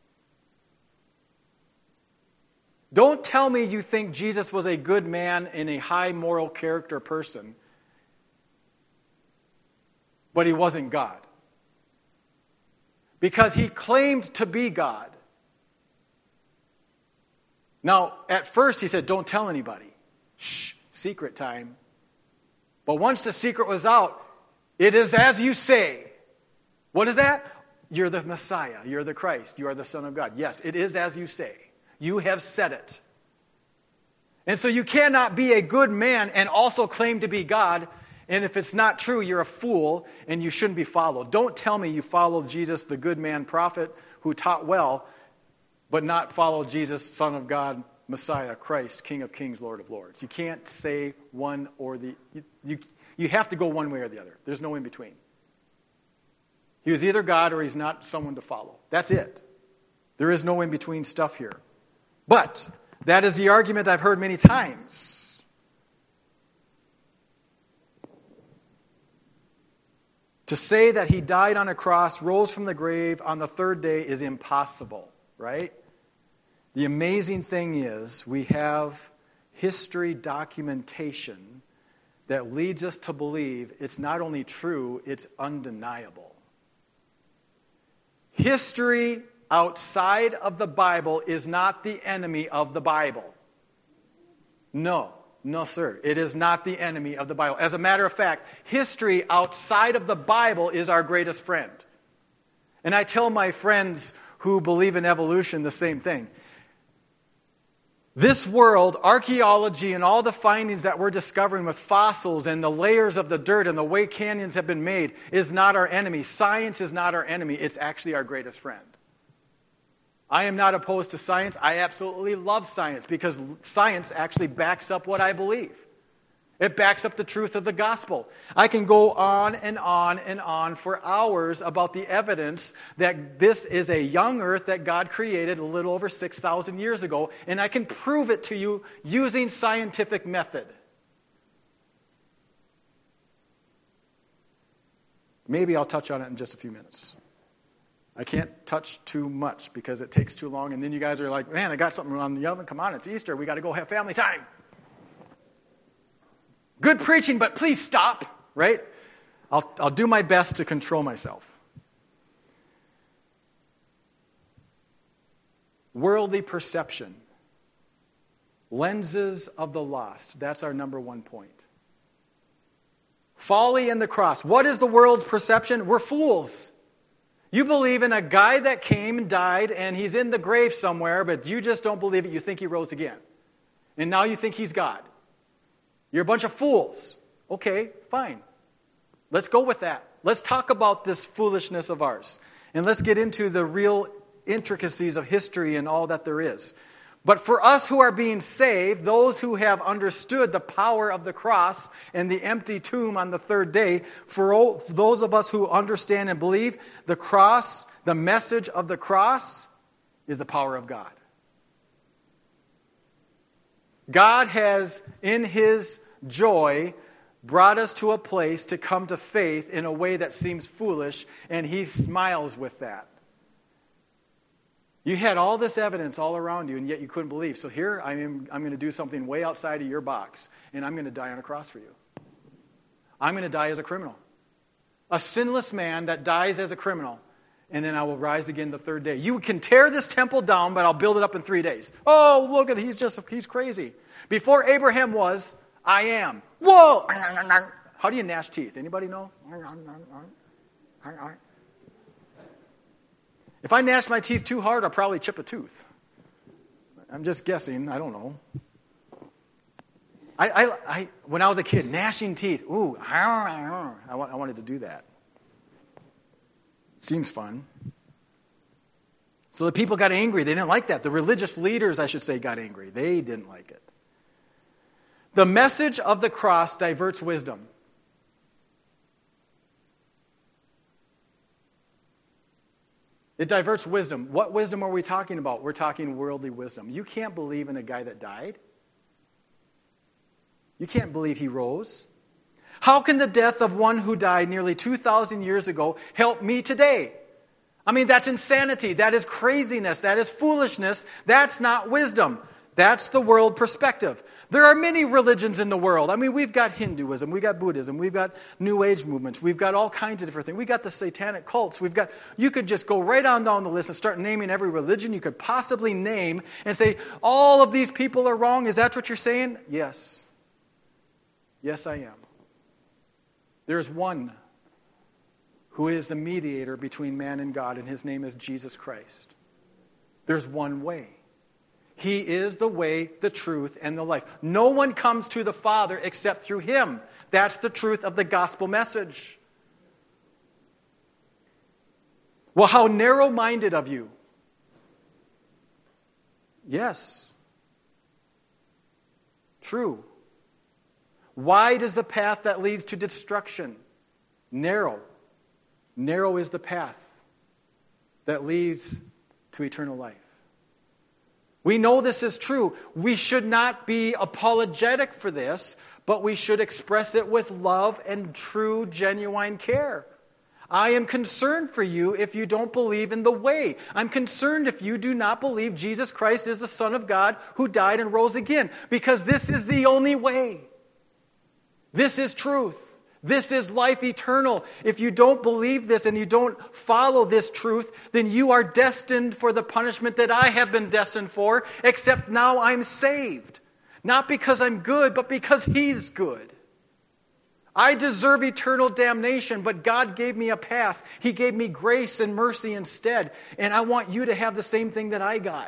Don't tell me you think Jesus was a good man and a high moral character person, but he wasn't God. Because he claimed to be God. Now, at first he said, don't tell anybody. Shh, secret time. But once the secret was out, it is as you say. What is that? You're the Messiah. You're the Christ. You are the Son of God. Yes, it is as you say. You have said it. And so you cannot be a good man and also claim to be God. And if it's not true, you're a fool and you shouldn't be followed. Don't tell me you followed Jesus, the good man prophet who taught well, but not follow Jesus, Son of God, Messiah, Christ, King of Kings, Lord of Lords. You can't say one or the... You have to go one way or the other. There's no in between. He was either God or he's not someone to follow. That's it. There is no in between stuff here. But that is the argument I've heard many times. To say that he died on a cross, rose from the grave on the third day is impossible, right? The amazing thing is we have history documentation that leads us to believe it's not only true, it's undeniable. History outside of the Bible is not the enemy of the Bible. No, sir. It is not the enemy of the Bible. As a matter of fact, history outside of the Bible is our greatest friend. And I tell my friends who believe in evolution the same thing. This world, archaeology, and all the findings that we're discovering with fossils and the layers of the dirt and the way canyons have been made is not our enemy. Science is not our enemy. It's actually our greatest friend. I am not opposed to science. I absolutely love science because science actually backs up what I believe. It backs up the truth of the gospel. I can go on and on and on for hours about the evidence that this is a young earth that God created a little over 6,000 years ago, and I can prove it to you using scientific method. Maybe I'll touch on it in just a few minutes. I can't touch too much because it takes too long, and then you guys are like, man, I got something on the oven. Come on, it's Easter. We got to go have family time. Good preaching, but please stop, right? I'll do my best to control myself. Worldly perception. Lenses of the lost. That's our number one point. Folly and the cross. What is the world's perception? We're fools. You believe in a guy that came and died and he's in the grave somewhere, but you just don't believe it. You think he rose again. And now you think he's God. You're a bunch of fools. Okay, fine. Let's go with that. Let's talk about this foolishness of ours. And let's get into the real intricacies of history and all that there is. But for us who are being saved, those who have understood the power of the cross and the empty tomb on the third day, for those of us who understand and believe, the cross, the message of the cross, is the power of God. God has, in His joy, brought us to a place to come to faith in a way that seems foolish, and He smiles with that. You had all this evidence all around you, and yet you couldn't believe. So here I'm going to do something way outside of your box, and I'm going to die on a cross for you. I'm going to die as a criminal. A sinless man that dies as a criminal, and then I will rise again the third day. You can tear this temple down, but I'll build it up in 3 days. Oh, look at he's crazy. Before Abraham was, I am. Whoa! How do you gnash teeth? Anybody know? If I gnash my teeth too hard, I'll probably chip a tooth. I'm just guessing. I don't know. When I was a kid, gnashing teeth. Ooh, I wanted to do that. Seems fun. So the people got angry. They didn't like that. The religious leaders, I should say, got angry. They didn't like it. The message of the cross diverts wisdom. It diverts wisdom. What wisdom are we talking about? We're talking worldly wisdom. You can't believe in a guy that died. You can't believe he rose. How can the death of one who died nearly 2,000 years ago help me today? I mean, that's insanity. That is craziness. That is foolishness. That's not wisdom. That's the world perspective. There are many religions in the world. I mean, we've got Hinduism, we've got Buddhism, we've got New Age movements, we've got all kinds of different things. We've got the satanic cults. You could just go right on down the list and start naming every religion you could possibly name and say, all of these people are wrong. Is that what you're saying? Yes. Yes, I am. There's one who is the mediator between man and God, and his name is Jesus Christ. There's one way. He is the way, the truth, and the life. No one comes to the Father except through him. That's the truth of the gospel message. Well, how narrow-minded of you. Yes. True. Wide is the path that leads to destruction. Narrow. Narrow is the path that leads to eternal life. We know this is true. We should not be apologetic for this, but we should express it with love and true, genuine care. I am concerned for you if you don't believe in the way. I'm concerned if you do not believe Jesus Christ is the Son of God who died and rose again, because this is the only way. This is truth. This is life eternal. If you don't believe this and you don't follow this truth, then you are destined for the punishment that I have been destined for, except now I'm saved. Not because I'm good, but because He's good. I deserve eternal damnation, but God gave me a pass. He gave me grace and mercy instead. And I want you to have the same thing that I got.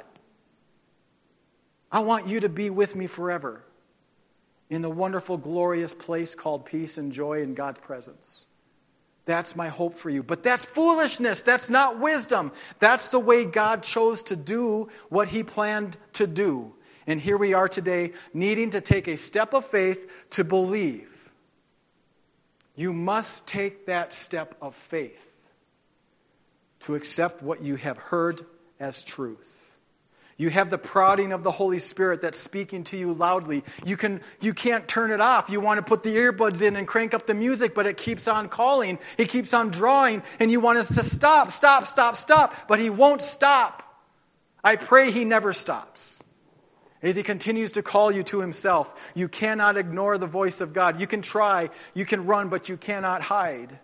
I want you to be with me forever in the wonderful, glorious place called peace and joy in God's presence. That's my hope for you. But that's foolishness. That's not wisdom. That's the way God chose to do what He planned to do. And here we are today, needing to take a step of faith to believe. You must take that step of faith to accept what you have heard as truth. You have the prodding of the Holy Spirit that's speaking to you loudly. You can't turn it off. You want to put the earbuds in and crank up the music, but it keeps on calling. It keeps on drawing, and you want us to stop. But He won't stop. I pray He never stops. As He continues to call you to Himself, you cannot ignore the voice of God. You can try, you can run, but you cannot hide.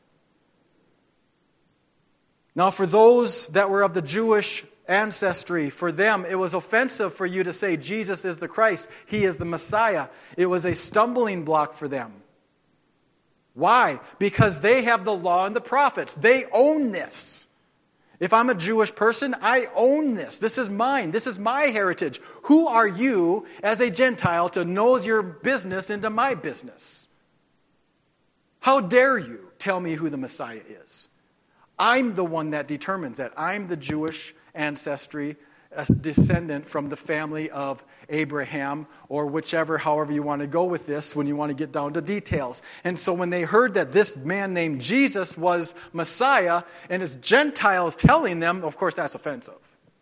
Now, for those that were of the Jewish ancestry, for them it was offensive for you to say Jesus is the Christ, He is the Messiah. It was a stumbling block for them. Why? Because they have the law and the prophets. They own this. If I'm a Jewish person, I own this. This is mine. This is my heritage. Who are you as a Gentile to nose your business into my business? How dare you tell me who the Messiah is? I'm the one that determines that. I'm the Jewish ancestry, a descendant from the family of Abraham, or however you want to go with this when you want to get down to details. And so when they heard that this man named Jesus was Messiah, and it's Gentiles telling them, of course that's offensive.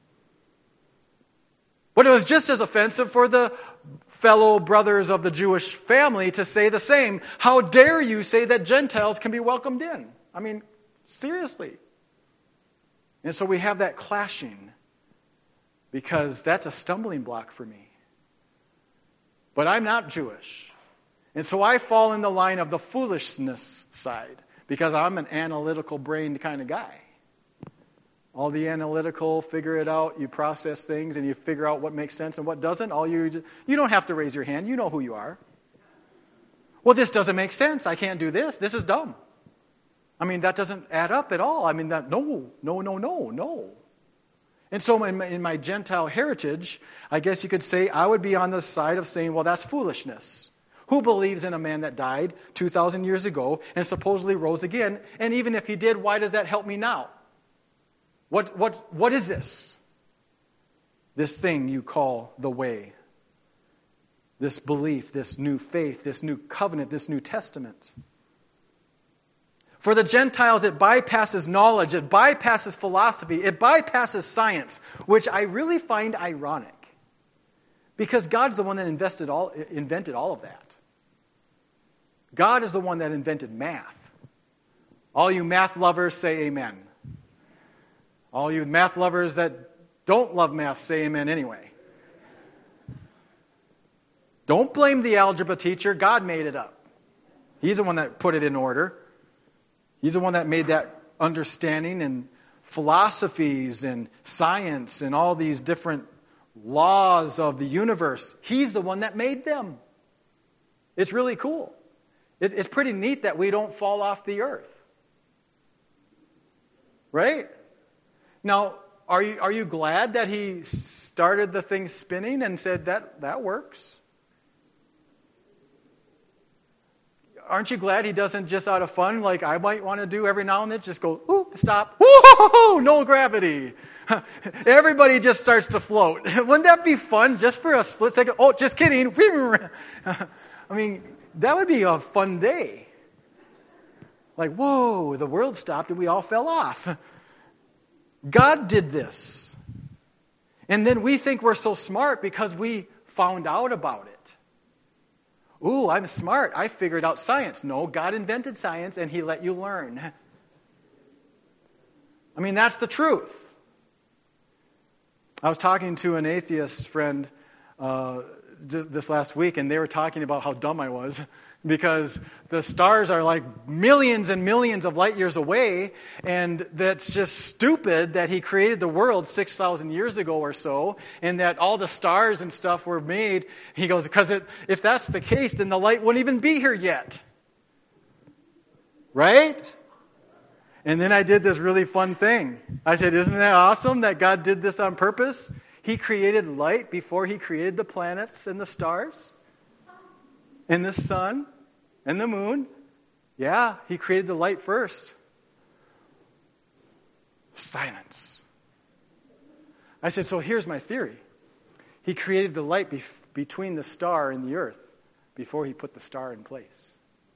But it was just as offensive for the fellow brothers of the Jewish family to say the same. How dare you say that Gentiles can be welcomed in? I mean, seriously. And so we have that clashing, because that's a stumbling block for me. But I'm not Jewish. And so I fall in the line of the foolishness side, because I'm an analytical-brained kind of guy. All the analytical, figure it out, you process things, and you figure out what makes sense and what doesn't. You don't have to raise your hand. You know who you are. Well, this doesn't make sense. I can't do this. This is dumb. I mean, that doesn't add up at all. I mean, no. And so in my Gentile heritage, I guess you could say I would be on the side of saying, well, that's foolishness. Who believes in a man that died 2,000 years ago and supposedly rose again? And even if he did, why does that help me now? What is this? This thing you call the way. This belief, this new faith, this new covenant, this New Testament. For the Gentiles, it bypasses knowledge, it bypasses philosophy, it bypasses science, which I really find ironic. Because God's the one that invented all of that. God is the one that invented math. All you math lovers say amen. All you math lovers that don't love math say amen anyway. Don't blame the algebra teacher. God made it up. He's the one that put it in order. He's the one that made that understanding and philosophies and science and all these different laws of the universe. He's the one that made them. It's really cool. It's pretty neat that we don't fall off the earth. Right? Now, are you glad that he started the thing spinning and said that works? Aren't you glad he doesn't just out of fun, like I might want to do every now and then, just go, ooh, stop, woo, no gravity. Everybody just starts to float. Wouldn't that be fun just for a split second? Oh, just kidding. I mean, that would be a fun day. Like, whoa, the world stopped and we all fell off. God did this. And then we think we're so smart because we found out about it. Ooh, I'm smart. I figured out science. No, God invented science and he let you learn. I mean, that's the truth. I was talking to an atheist friend this last week, and they were talking about how dumb I was because the stars are like millions and millions of light years away, and that's just stupid that he created the world 6,000 years ago or so, and that all the stars and stuff were made. He goes, because if that's the case, then the light wouldn't even be here yet. Right? And then I did this really fun thing. I said, isn't that awesome that God did this on purpose? He created light before he created the planets and the stars and the sun and the moon. Yeah, he created the light first. Silence. I said, so here's my theory. He created the light between the star and the earth before he put the star in place.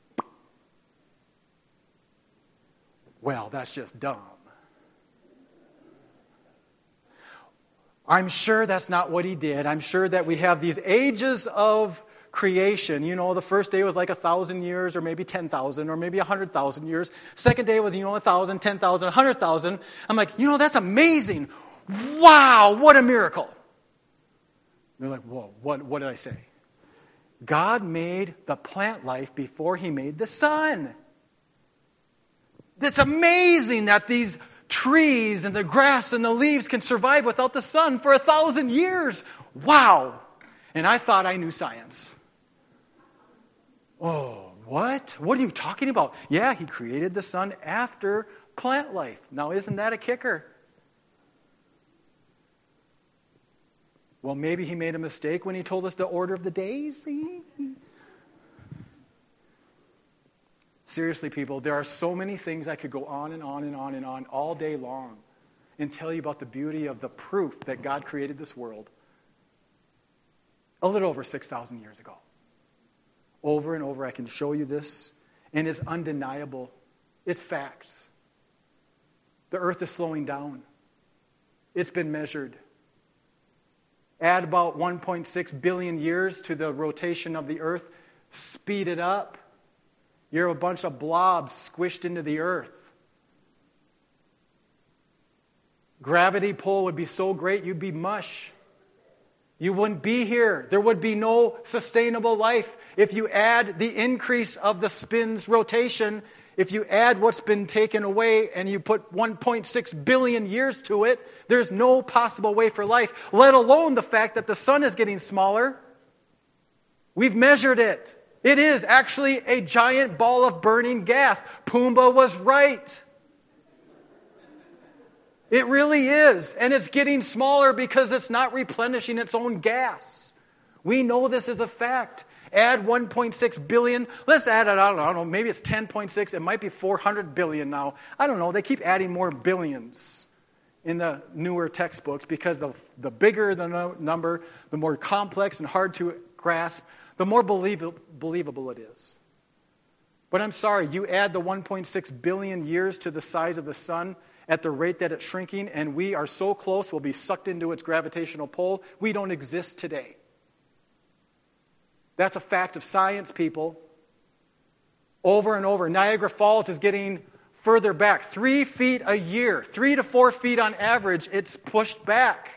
Well, that's just dumb. I'm sure that's not what he did. I'm sure that we have these ages of creation. You know, the first day was like 1,000 years, or maybe 10,000, or maybe 100,000 years. Second day was, 1,000, 10,000, 100,000. I'm like, that's amazing. Wow, what a miracle. They're like, whoa, what did I say? God made the plant life before he made the sun. It's amazing that these trees and the grass and the leaves can survive without the sun for 1,000 years. Wow. And I thought I knew science. Oh, what? What are you talking about? Yeah, he created the sun after plant life. Now, isn't that a kicker? Well, maybe he made a mistake when he told us the order of the days. Seriously, people, there are so many things I could go on and on and on and on all day long and tell you about the beauty of the proof that God created this world a little over 6,000 years ago. Over and over, I can show you this, and it's undeniable. It's facts. The earth is slowing down. It's been measured. Add about 1.6 billion years to the rotation of the earth. Speed it up. You're a bunch of blobs squished into the earth. Gravity pull would be so great, you'd be mush. You wouldn't be here. There would be no sustainable life. If you add the increase of the spin's rotation, if you add what's been taken away and you put 1.6 billion years to it, there's no possible way for life, let alone the fact that the sun is getting smaller. We've measured it. It is actually a giant ball of burning gas. Pumbaa was right. It really is. And it's getting smaller because it's not replenishing its own gas. We know this is a fact. Add 1.6 billion. Let's add it, I don't know, maybe it's 10.6. It might be 400 billion now. I don't know. They keep adding more billions in the newer textbooks because the bigger the number, the more complex and hard to grasp, the more believable it is. But I'm sorry, you add the 1.6 billion years to the size of the sun at the rate that it's shrinking, and we are so close, we'll be sucked into its gravitational pull, we don't exist today. That's a fact of science, people. Over and over. Niagara Falls is getting further back. 3 feet a year. 3 to 4 feet on average, it's pushed back.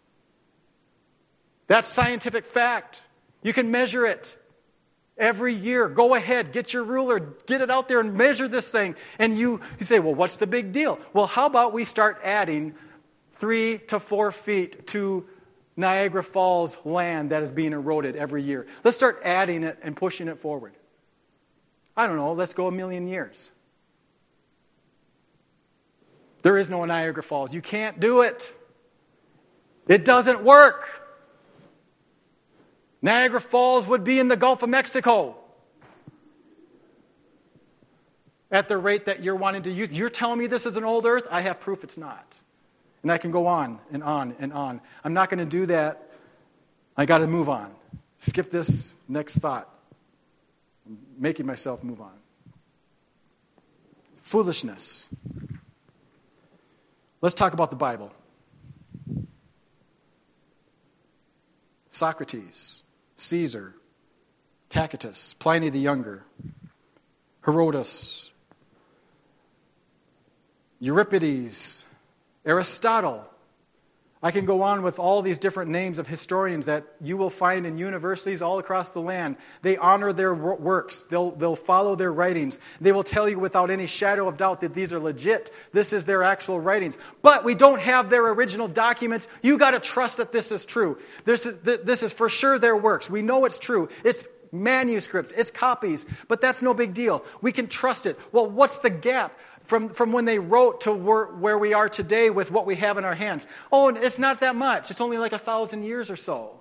That's scientific fact. You can measure it every year. Go ahead, get your ruler, get it out there and measure this thing. And you say, well, what's the big deal? Well, how about we start adding 3 to 4 feet to Niagara Falls land that is being eroded every year. Let's start adding it and pushing it forward. I don't know, let's go 1 million years. There is no Niagara Falls. You can't do it. It doesn't work. Niagara Falls would be in the Gulf of Mexico at the rate that you're wanting to use. You're telling me this is an old Earth? I have proof it's not. And I can go on and on and on. I'm not going to do that. I got to move on. Skip this next thought. I'm making myself move on. Foolishness. Let's talk about the Bible. Socrates, Caesar, Tacitus, Pliny the Younger, Herodotus, Euripides, Aristotle. I can go on with all these different names of historians that you will find in universities all across the land. They honor their works. They'll follow their writings. They will tell you without any shadow of doubt that these are legit. This is their actual writings. But we don't have their original documents. You got to trust that this is true. This is for sure their works. We know it's true. It's manuscripts. It's copies. But that's no big deal. We can trust it. Well, what's the gap from when they wrote to where we are today with what we have in our hands? Oh, it's not that much. It's only like 1,000 years or so.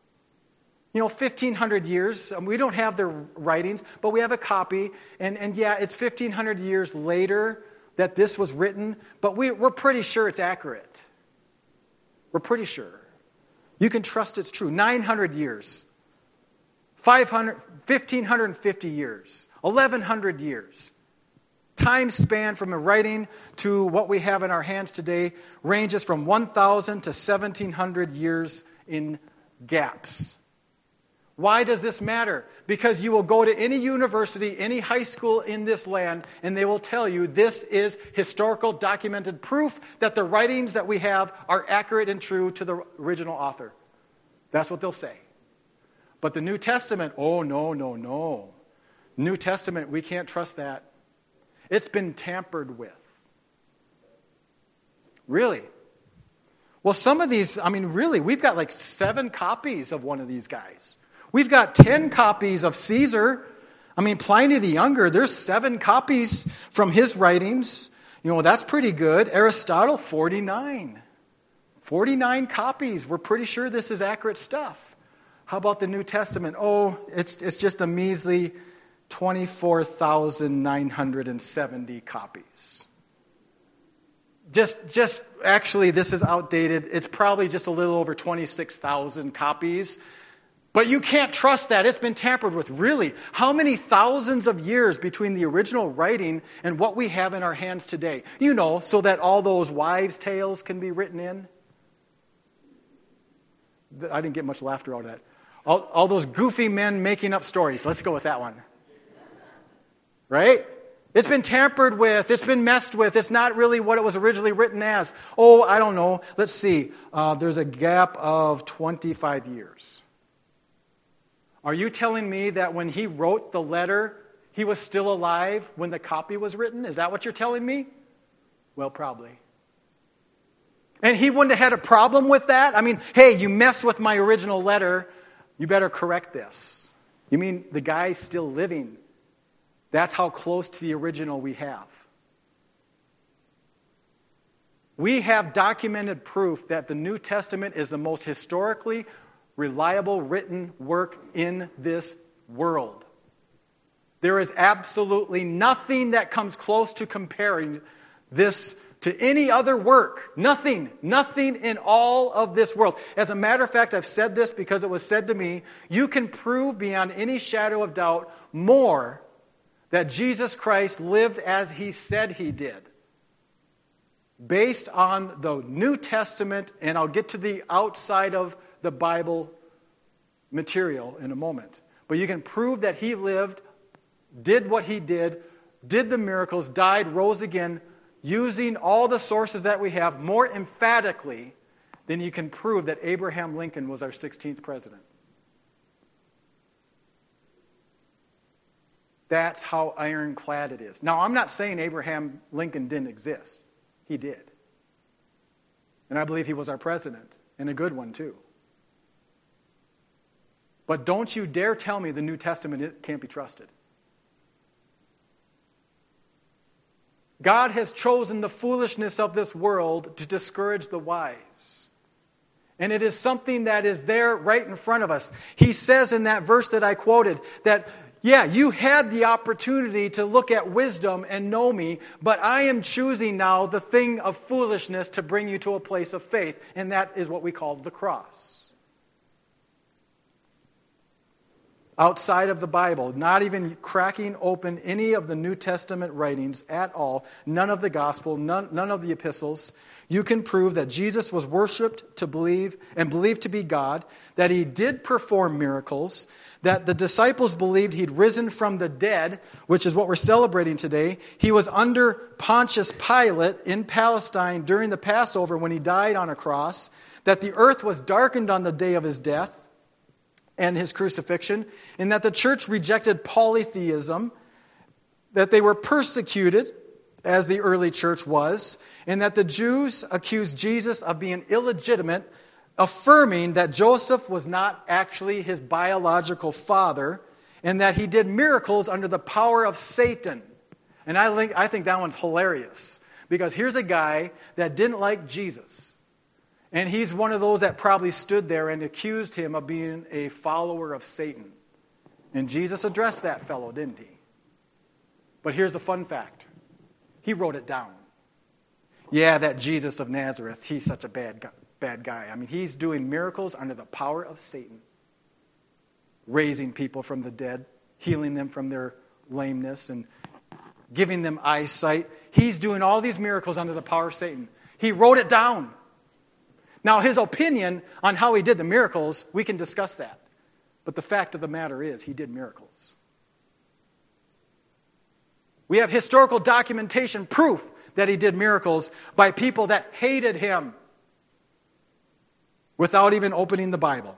1,500 years. We don't have their writings, but we have a copy. And yeah, it's 1,500 years later that this was written, but we're pretty sure it's accurate. We're pretty sure. You can trust it's true. 900 years. 1,550 years. 1,100 years. Time span from a writing to what we have in our hands today ranges from 1,000 to 1,700 years in gaps. Why does this matter? Because you will go to any university, any high school in this land, and they will tell you this is historical documented proof that the writings that we have are accurate and true to the original author. That's what they'll say. But the New Testament, oh, no. New Testament, we can't trust that. It's been tampered with. Really? Well, some of these, really, we've got like 7 copies of one of these guys. We've got 10 copies of Caesar. Pliny the Younger, there's 7 copies from his writings. That's pretty good. Aristotle, 49. 49 copies. We're pretty sure this is accurate stuff. How about the New Testament? Oh, it's just a measly 24,970 copies. Just actually, this is outdated. It's probably just a little over 26,000 copies. But you can't trust that. It's been tampered with. Really, how many thousands of years between the original writing and what we have in our hands today? So that all those wives' tales can be written in. I didn't get much laughter out of that. All those goofy men making up stories. Let's go with that one. Right? It's been tampered with. It's been messed with. It's not really what it was originally written as. Oh, I don't know. Let's see. There's a gap of 25 years. Are you telling me that when he wrote the letter, he was still alive when the copy was written? Is that what you're telling me? Well, probably. And he wouldn't have had a problem with that? Hey, you messed with my original letter. You better correct this. You mean the guy's still living? That's how close to the original we have. We have documented proof that the New Testament is the most historically reliable written work in this world. There is absolutely nothing that comes close to comparing this to any other work. Nothing in all of this world. As a matter of fact, I've said this because it was said to me, you can prove beyond any shadow of doubt more that Jesus Christ lived as he said he did, based on the New Testament, and I'll get to the outside of the Bible material in a moment. But you can prove that he lived, did what he did the miracles, died, rose again, using all the sources that we have more emphatically than you can prove that Abraham Lincoln was our 16th president. That's how ironclad it is. Now, I'm not saying Abraham Lincoln didn't exist. He did. And I believe he was our president, and a good one too. But don't you dare tell me the New Testament can't be trusted. God has chosen the foolishness of this world to discourage the wise. And it is something that is there right in front of us. He says in that verse that I quoted that, yeah, you had the opportunity to look at wisdom and know me, but I am choosing now the thing of foolishness to bring you to a place of faith. And that is what we call the cross. Outside of the Bible, not even cracking open any of the New Testament writings at all, none of the gospel, none of the epistles, you can prove that Jesus was worshipped to believe and believed to be God, that he did perform miracles, that the disciples believed he'd risen from the dead, which is what we're celebrating today. He was under Pontius Pilate in Palestine during the Passover when he died on a cross, that the earth was darkened on the day of his death and his crucifixion, and that the church rejected polytheism, that they were persecuted, as the early church was, and that the Jews accused Jesus of being illegitimate, affirming that Joseph was not actually his biological father, and that he did miracles under the power of Satan. And I think that one's hilarious, because here's a guy that didn't like Jesus. And he's one of those that probably stood there and accused him of being a follower of Satan. And Jesus addressed that fellow, didn't he? But here's the fun fact. He wrote it down. Yeah, that Jesus of Nazareth, he's such a bad guy. I mean, he's doing miracles under the power of Satan. Raising people from the dead, healing them from their lameness, and giving them eyesight. He's doing all these miracles under the power of Satan. He wrote it down. Now, his opinion on how he did the miracles, we can discuss that. But the fact of the matter is, he did miracles. We have historical documentation, proof that he did miracles by people that hated him without even opening the Bible.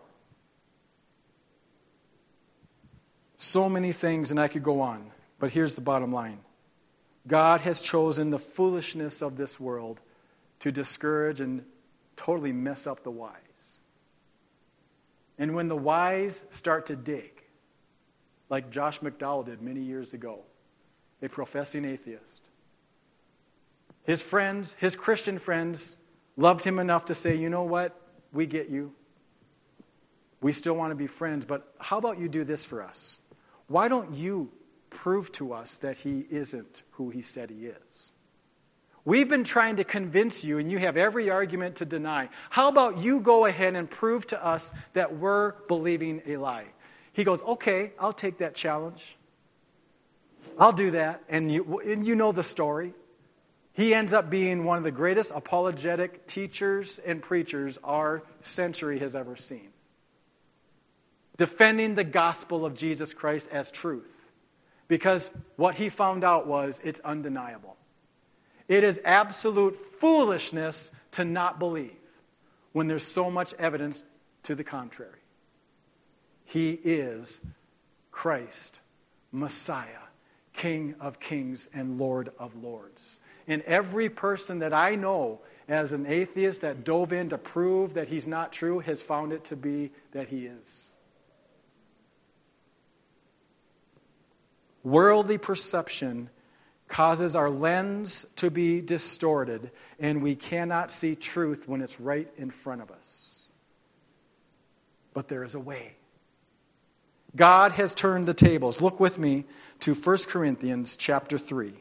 So many things, and I could go on. But here's the bottom line. God has chosen the foolishness of this world to discourage and totally mess up the wise. And when the wise start to dig, like Josh McDowell did many years ago, a professing atheist, his friends, his Christian friends, loved him enough to say, you know what, we get you. We still want to be friends, but how about you do this for us? Why don't you prove to us that he isn't who he said he is? We've been trying to convince you, and you have every argument to deny. How about you go ahead and prove to us that we're believing a lie? He goes, okay, I'll take that challenge. I'll do that. And you know the story. He ends up being one of the greatest apologetic teachers and preachers our century has ever seen. Defending the gospel of Jesus Christ as truth. Because what he found out was it's undeniable. It is absolute foolishness to not believe when there's so much evidence to the contrary. He is Christ, Messiah, King of kings and Lord of lords. And every person that I know as an atheist that dove in to prove that he's not true has found it to be that he is. Worldly perception causes our lens to be distorted, and we cannot see truth when it's right in front of us. But there is a way. God has turned the tables. Look with me to 1 Corinthians chapter 3.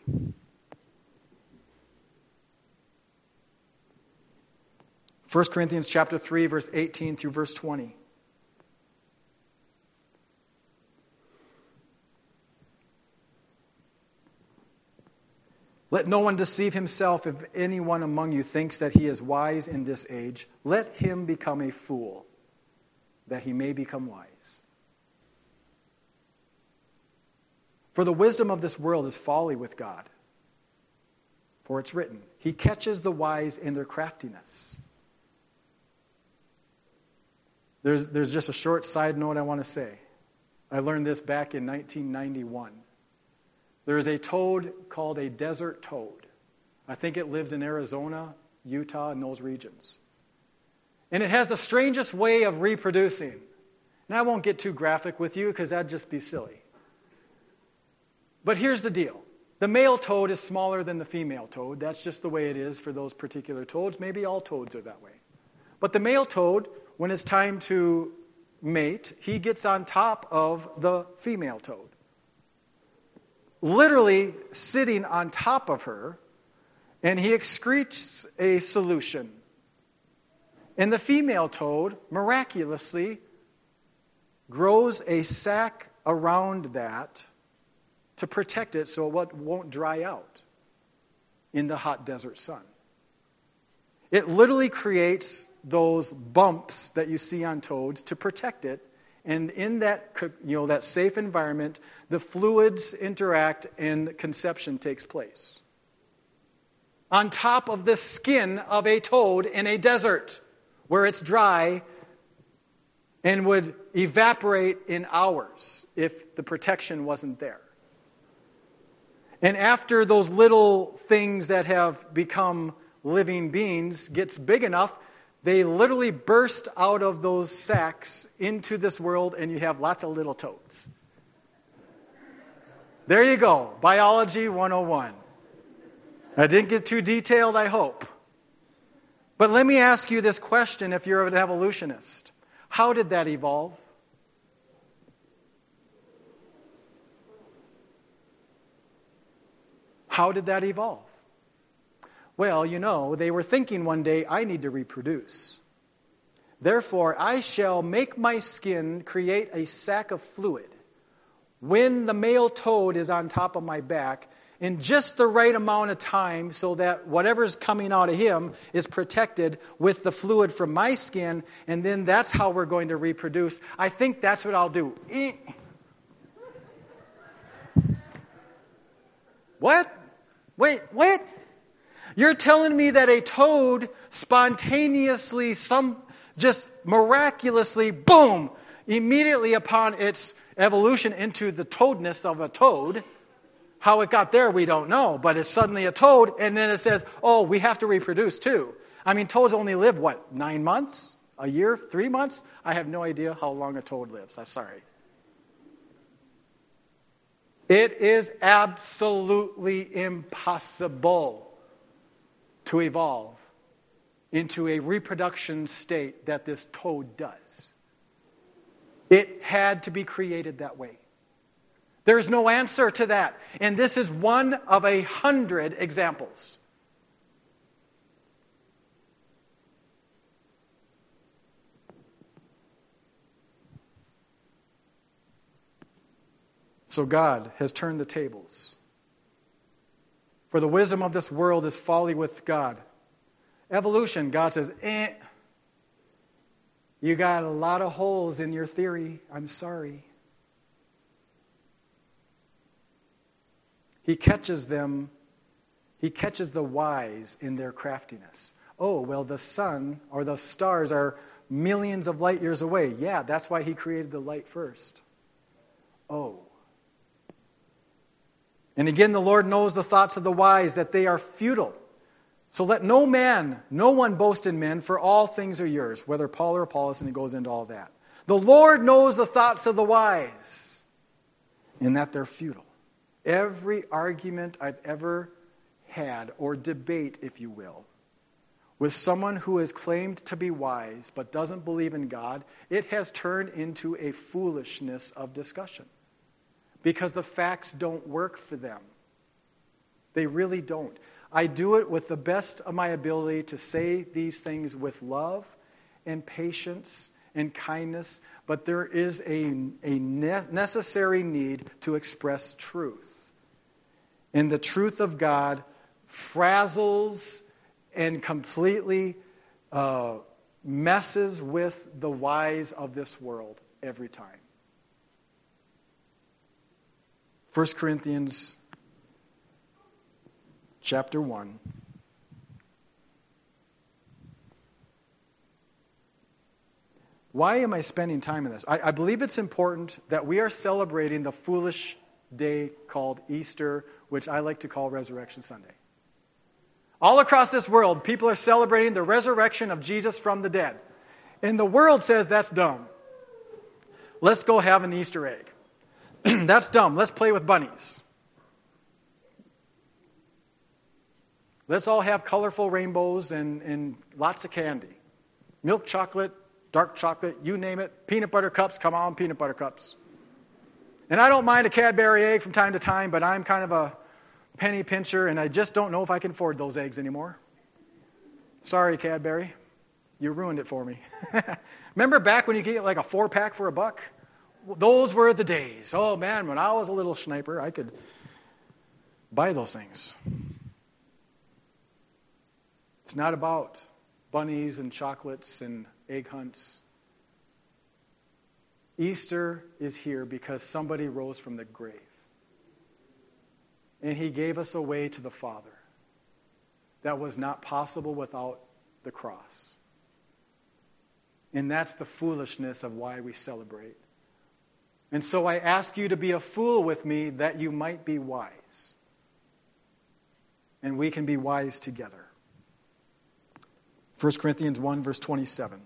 1 Corinthians chapter 3, verse 18 through verse 20. Let no one deceive himself. If anyone among you thinks that he is wise in this age, let him become a fool, that he may become wise. For the wisdom of this world is folly with God. For it's written, He catches the wise in their craftiness. There's just a short side note I want to say. I learned this back in 1991. There is a toad called a desert toad. I think it lives in Arizona, Utah, and those regions. And it has the strangest way of reproducing. And I won't get too graphic with you because that'd just be silly. But here's the deal. The male toad is smaller than the female toad. That's just the way it is for those particular toads. Maybe all toads are that way. But the male toad, when it's time to mate, he gets on top of the female toad. Literally sitting on top of her, and he excretes a solution. And the female toad miraculously grows a sac around that to protect it so it won't dry out in the hot desert sun. It literally creates those bumps that you see on toads to protect it. And in that, that safe environment, the fluids interact and conception takes place. On top of the skin of a toad in a desert where it's dry and would evaporate in hours if the protection wasn't there. And after those little things that have become living beings gets big enough, they literally burst out of those sacs into this world, and you have lots of little toads. There you go, Biology 101. I didn't get too detailed, I hope. But let me ask you this question if you're an evolutionist. How did that evolve? How did that evolve? Well, they were thinking one day, I need to reproduce. Therefore, I shall make my skin create a sac of fluid when the male toad is on top of my back in just the right amount of time so that whatever's coming out of him is protected with the fluid from my skin, and then that's how we're going to reproduce. I think that's what I'll do. What? Wait. You're telling me that a toad spontaneously, just miraculously, boom, immediately upon its evolution into the toadness of a toad, how it got there we don't know, but it's suddenly a toad, and then it says, oh, we have to reproduce too. I mean, toads only live, 9 months? A year? 3 months? I have no idea how long a toad lives. I'm sorry. It is absolutely impossible to evolve into a reproduction state that this toad does. It had to be created that way. There's no answer to that. And this is one of 100 examples. So God has turned the tables. For the wisdom of this world is folly with God. Evolution, God says, you got a lot of holes in your theory. I'm sorry. He catches the wise in their craftiness. Oh, well, the sun or the stars are millions of light years away. Yeah, that's why he created the light first. Oh. And again, the Lord knows the thoughts of the wise, that they are futile. So let no one boast in men, for all things are yours, whether Paul or Apollos, and he goes into all that. The Lord knows the thoughts of the wise, in that they're futile. Every argument I've ever had, or debate, if you will, with someone who has claimed to be wise but doesn't believe in God, it has turned into a foolishness of discussion. Because the facts don't work for them. They really don't. I do it with the best of my ability to say these things with love and patience and kindness, but there is a necessary need to express truth. And the truth of God frazzles and completely messes with the wise of this world every time. 1 Corinthians chapter 1. Why am I spending time in this? I believe it's important that we are celebrating the foolish day called Easter, which I like to call Resurrection Sunday. All across this world, people are celebrating the resurrection of Jesus from the dead. And the world says that's dumb. Let's go have an Easter egg. That's dumb. Let's play with bunnies. Let's all have colorful rainbows and lots of candy. Milk chocolate, dark chocolate, you name it. Peanut butter cups, come on, peanut butter cups. And I don't mind a Cadbury egg from time to time, but I'm kind of a penny pincher, and I just don't know if I can afford those eggs anymore. Sorry, Cadbury. You ruined it for me. Remember back when you could get like a 4-pack for $1? Those were the days. Oh, man, when I was a little sniper, I could buy those things. It's not about bunnies and chocolates and egg hunts. Easter is here because somebody rose from the grave. And he gave us a way to the Father that was not possible without the cross. And that's the foolishness of why we celebrate. And so I ask you to be a fool with me that you might be wise. And we can be wise together. 1 Corinthians 1, verse 27.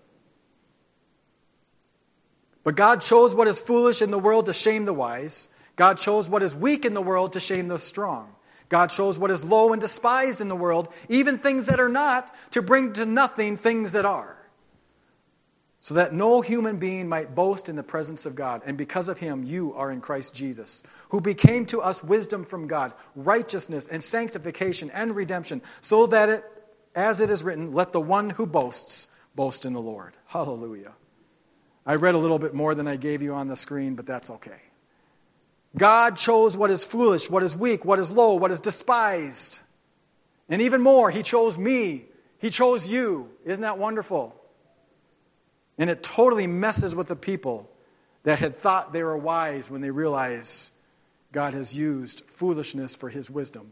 But God chose what is foolish in the world to shame the wise. God chose what is weak in the world to shame the strong. God chose what is low and despised in the world, even things that are not, to bring to nothing things that are, so that no human being might boast in the presence of God. And because of him, you are in Christ Jesus, who became to us wisdom from God, righteousness and sanctification and redemption, so that as it is written, let the one who boasts, boast in the Lord. Hallelujah. I read a little bit more than I gave you on the screen, but that's okay. God chose what is foolish, what is weak, what is low, what is despised. And even more, he chose me. He chose you. Isn't that wonderful? And it totally messes with the people that had thought they were wise when they realize God has used foolishness for his wisdom.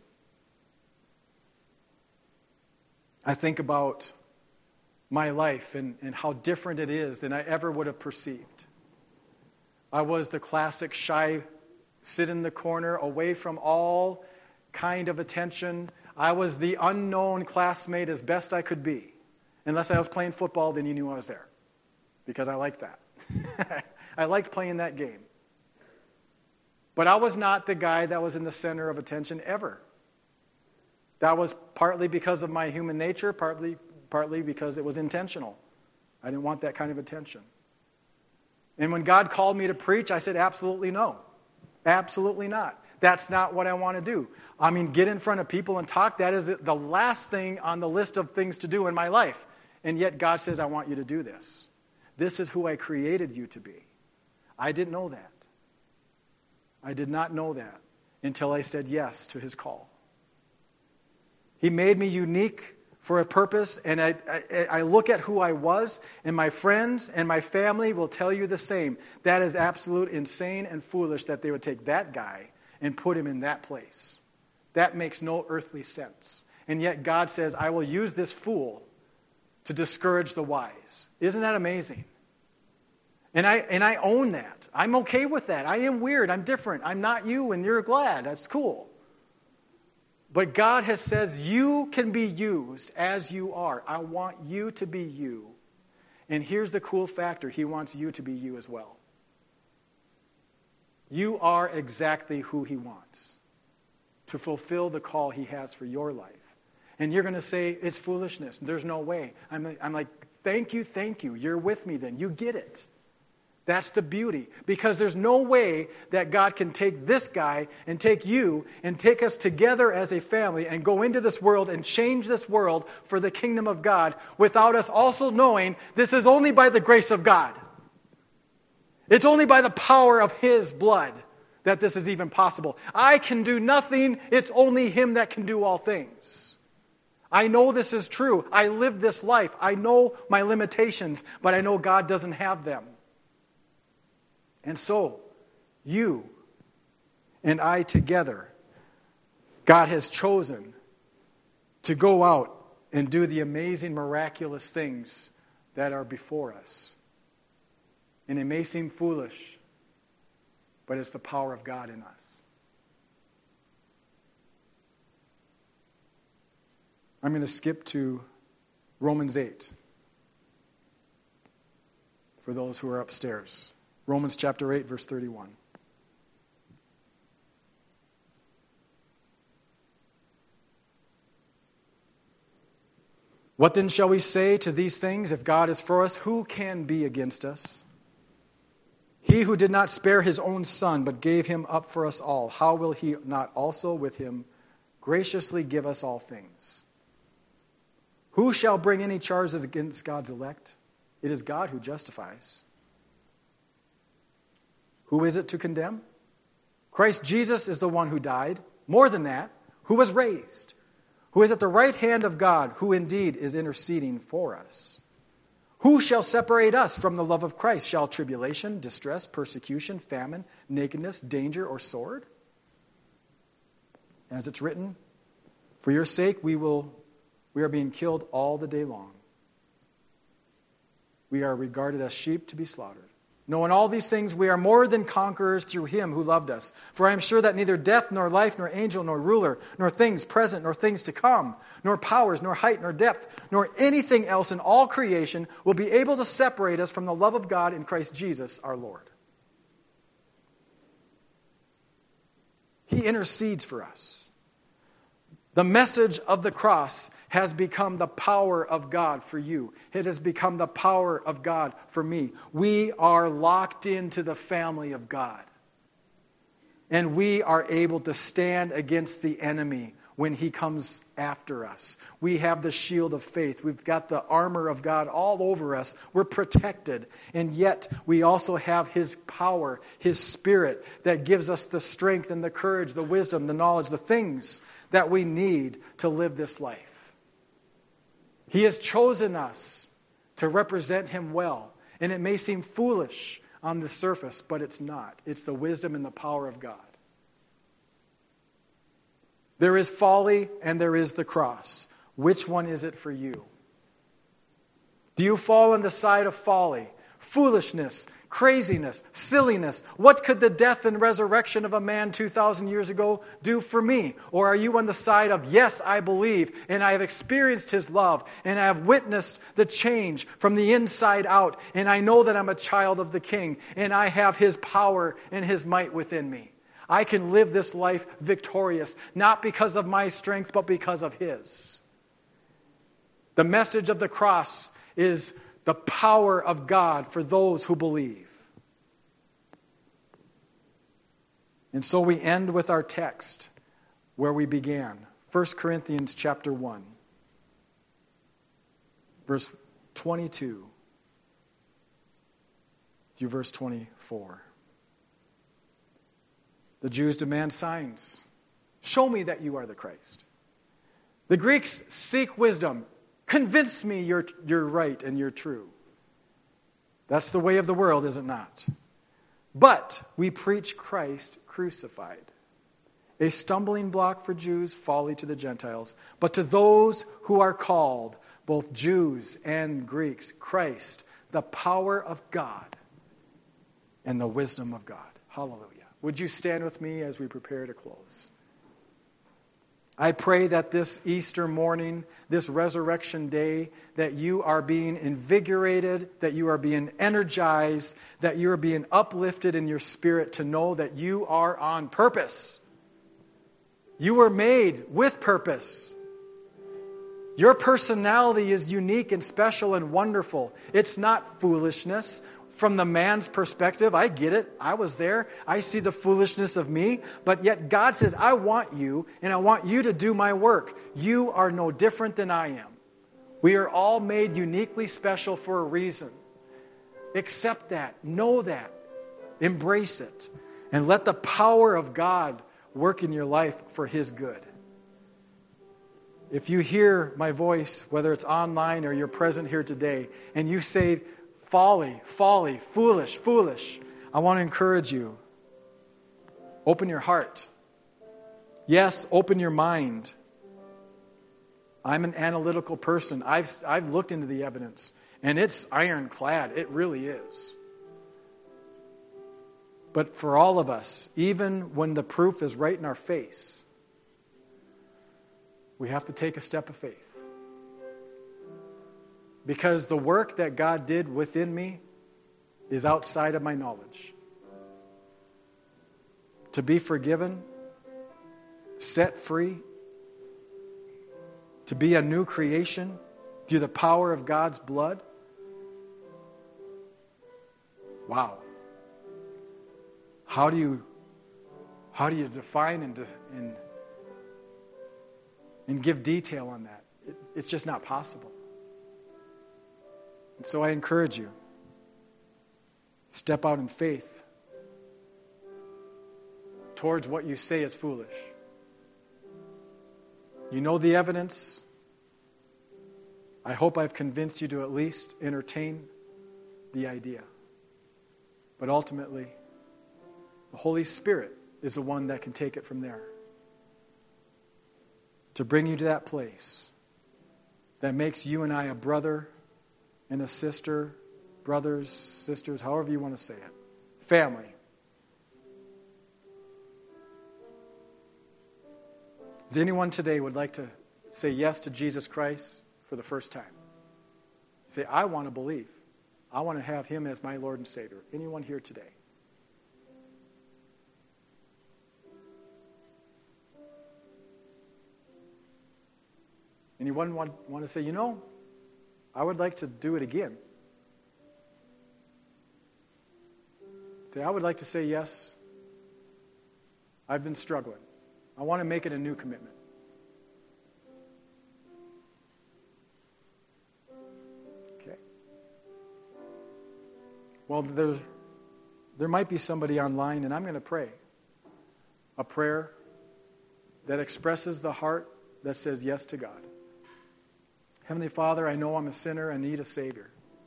I think about my life and how different it is than I ever would have perceived. I was the classic shy, sit in the corner, away from all kind of attention. I was the unknown classmate as best I could be. Unless I was playing football, then you knew I was there. Because I liked that. I liked playing that game. But I was not the guy that was in the center of attention ever. That was partly because of my human nature, partly because it was intentional. I didn't want that kind of attention. And when God called me to preach, I said, absolutely no. Absolutely not. That's not what I want to do. I mean, get in front of people and talk, that is the last thing on the list of things to do in my life. And yet God says, I want you to do this. This is who I created you to be. I didn't know that. I did not know that until I said yes to his call. He made me unique for a purpose, and I look at who I was, and my friends and my family will tell you the same. That is absolute insane and foolish that they would take that guy and put him in that place. That makes no earthly sense. And yet God says, I will use this fool to discourage the wise. Isn't that amazing? And I own that. I'm okay with that. I am weird. I'm different. I'm not you, and you're glad. That's cool. But God has says you can be used as you are. I want you to be you. And here's the cool factor. He wants you to be you as well. You are exactly who he wants. to fulfill the call he has for your life. And you're going to say, it's foolishness. There's no way. I'm like, thank you. You're with me then. You get it. That's the beauty. Because there's no way that God can take this guy and take you and take us together as a family and go into this world and change this world for the kingdom of God without us also knowing this is only by the grace of God. It's only by the power of his blood that this is even possible. I can do nothing. It's only him that can do all things. I know this is true. I live this life. I know my limitations, but I know God doesn't have them. And so, you and I together, God has chosen to go out and do the amazing, miraculous things that are before us. And it may seem foolish, but it's the power of God in us. I'm going to skip to Romans 8 for those who are upstairs. Romans chapter 8, verse 31. What then shall we say to these things? If God is for us, who can be against us? He who did not spare his own son, but gave him up for us all, how will he not also with him graciously give us all things? Who shall bring any charges against God's elect? It is God who justifies. Who is it to condemn? Christ Jesus is the one who died. More than that, who was raised, who is at the right hand of God, who indeed is interceding for us. Who shall separate us from the love of Christ? Shall tribulation, distress, persecution, famine, nakedness, danger, or sword? As it's written, for your sake we are being killed all the day long. We are regarded as sheep to be slaughtered. No, in all these things we are more than conquerors through him who loved us. For I am sure that neither death, nor life, nor angel, nor ruler, nor things present, nor things to come, nor powers, nor height, nor depth, nor anything else in all creation will be able to separate us from the love of God in Christ Jesus our Lord. He intercedes for us. The message of the cross has become the power of God for you. It has become the power of God for me. We are locked into the family of God. And we are able to stand against the enemy when he comes after us. We have the shield of faith. We've got the armor of God all over us. We're protected. And yet we also have his power, his spirit that gives us the strength and the courage, the wisdom, the knowledge, the things that we need to live this life. He has chosen us to represent him well. And it may seem foolish on the surface, but it's not. It's the wisdom and the power of God. There is folly and there is the cross. Which one is it for you? Do you fall on the side of folly, foolishness, craziness, silliness? What could the death and resurrection of a man 2,000 years ago do for me? Or are you on the side of, yes, I believe, and I have experienced his love, and I have witnessed the change from the inside out, and I know that I'm a child of the King, and I have his power and his might within me. I can live this life victorious, not because of my strength, but because of his. The message of the cross is the power of God for those who believe. And so we end with our text where we began. 1 Corinthians chapter 1, verse 22 through verse 24. The Jews demand signs. Show me that you are the Christ. The Greeks seek wisdom. Convince me you're right and you're true. That's the way of the world, is it not? But we preach Christ crucified. A stumbling block for Jews, folly to the Gentiles. But to those who are called, both Jews and Greeks, Christ, the power of God and the wisdom of God. Hallelujah. Would you stand with me as we prepare to close? I pray that this Easter morning, this resurrection day, that you are being invigorated, that you are being energized, that you are being uplifted in your spirit to know that you are on purpose. You were made with purpose. Your personality is unique and special and wonderful. It's not foolishness. From the man's perspective, I get it. I was there. I see the foolishness of me. But yet God says, I want you, and I want you to do my work. You are no different than I am. We are all made uniquely special for a reason. Accept that. Know that. Embrace it. And let the power of God work in your life for His good. If you hear my voice, whether it's online or you're present here today, and you say, folly, folly, foolish, foolish, I want to encourage you. Open your heart. Yes, open your mind. I'm an analytical person. I've looked into the evidence, and it's ironclad. It really is. But for all of us, even when the proof is right in our face, we have to take a step of faith. Because the work that God did within me is outside of my knowledge. To be forgiven, set free, to be a new creation through the power of God's blood. Wow. How do you define and give detail on that? It's just not possible. And so I encourage you, step out in faith towards what you say is foolish. You know the evidence. I hope I've convinced you to at least entertain the idea. But ultimately, the Holy Spirit is the one that can take it from there. To bring you to that place that makes you and I a brother and a sister, brothers, sisters, however you want to say it. Family. Does anyone today would like to say yes to Jesus Christ for the first time? Say, I want to believe. I want to have Him as my Lord and Savior. Anyone here today? Anyone want to say, I would like to do it again? Say, I would like to say yes. I've been struggling. I want to make it a new commitment. Okay. Well, there might be somebody online, and I'm going to pray a prayer that expresses the heart that says yes to God. Heavenly Father, I know I'm a sinner and need a Savior.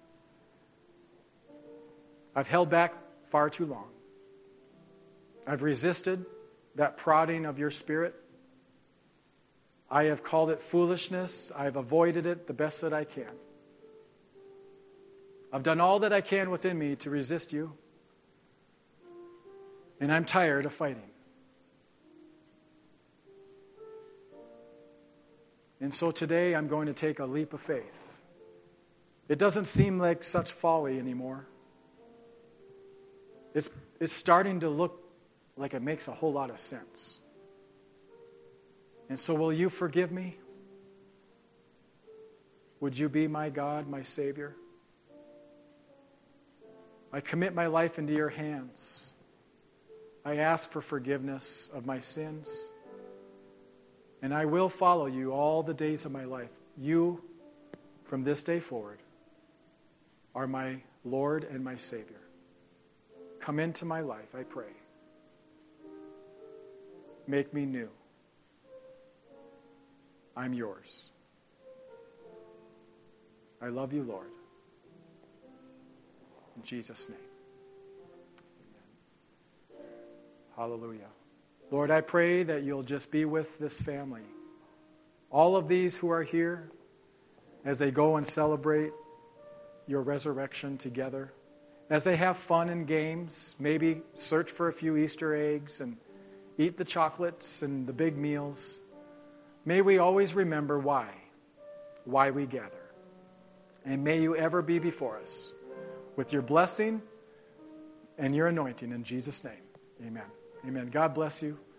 I've held back far too long. I've resisted that prodding of your Spirit. I have called it foolishness. I've avoided it the best that I can. I've done all that I can within me to resist you. And I'm tired of fighting. And so today I'm going to take a leap of faith. It doesn't seem like such folly anymore. It's starting to look like it makes a whole lot of sense. And so will you forgive me? Would you be my God, my Savior? I commit my life into your hands. I ask for forgiveness of my sins. And I will follow you all the days of my life. You, from this day forward, are my Lord and my Savior. Come into my life, I pray. Make me new. I'm yours. I love you, Lord. In Jesus' name. Amen. Hallelujah. Lord, I pray that you'll just be with this family. All of these who are here, as they go and celebrate your resurrection together, as they have fun and games, maybe search for a few Easter eggs and eat the chocolates and the big meals. May we always remember why we gather. And may you ever be before us with your blessing and your anointing in Jesus' name. Amen. Amen. God bless you.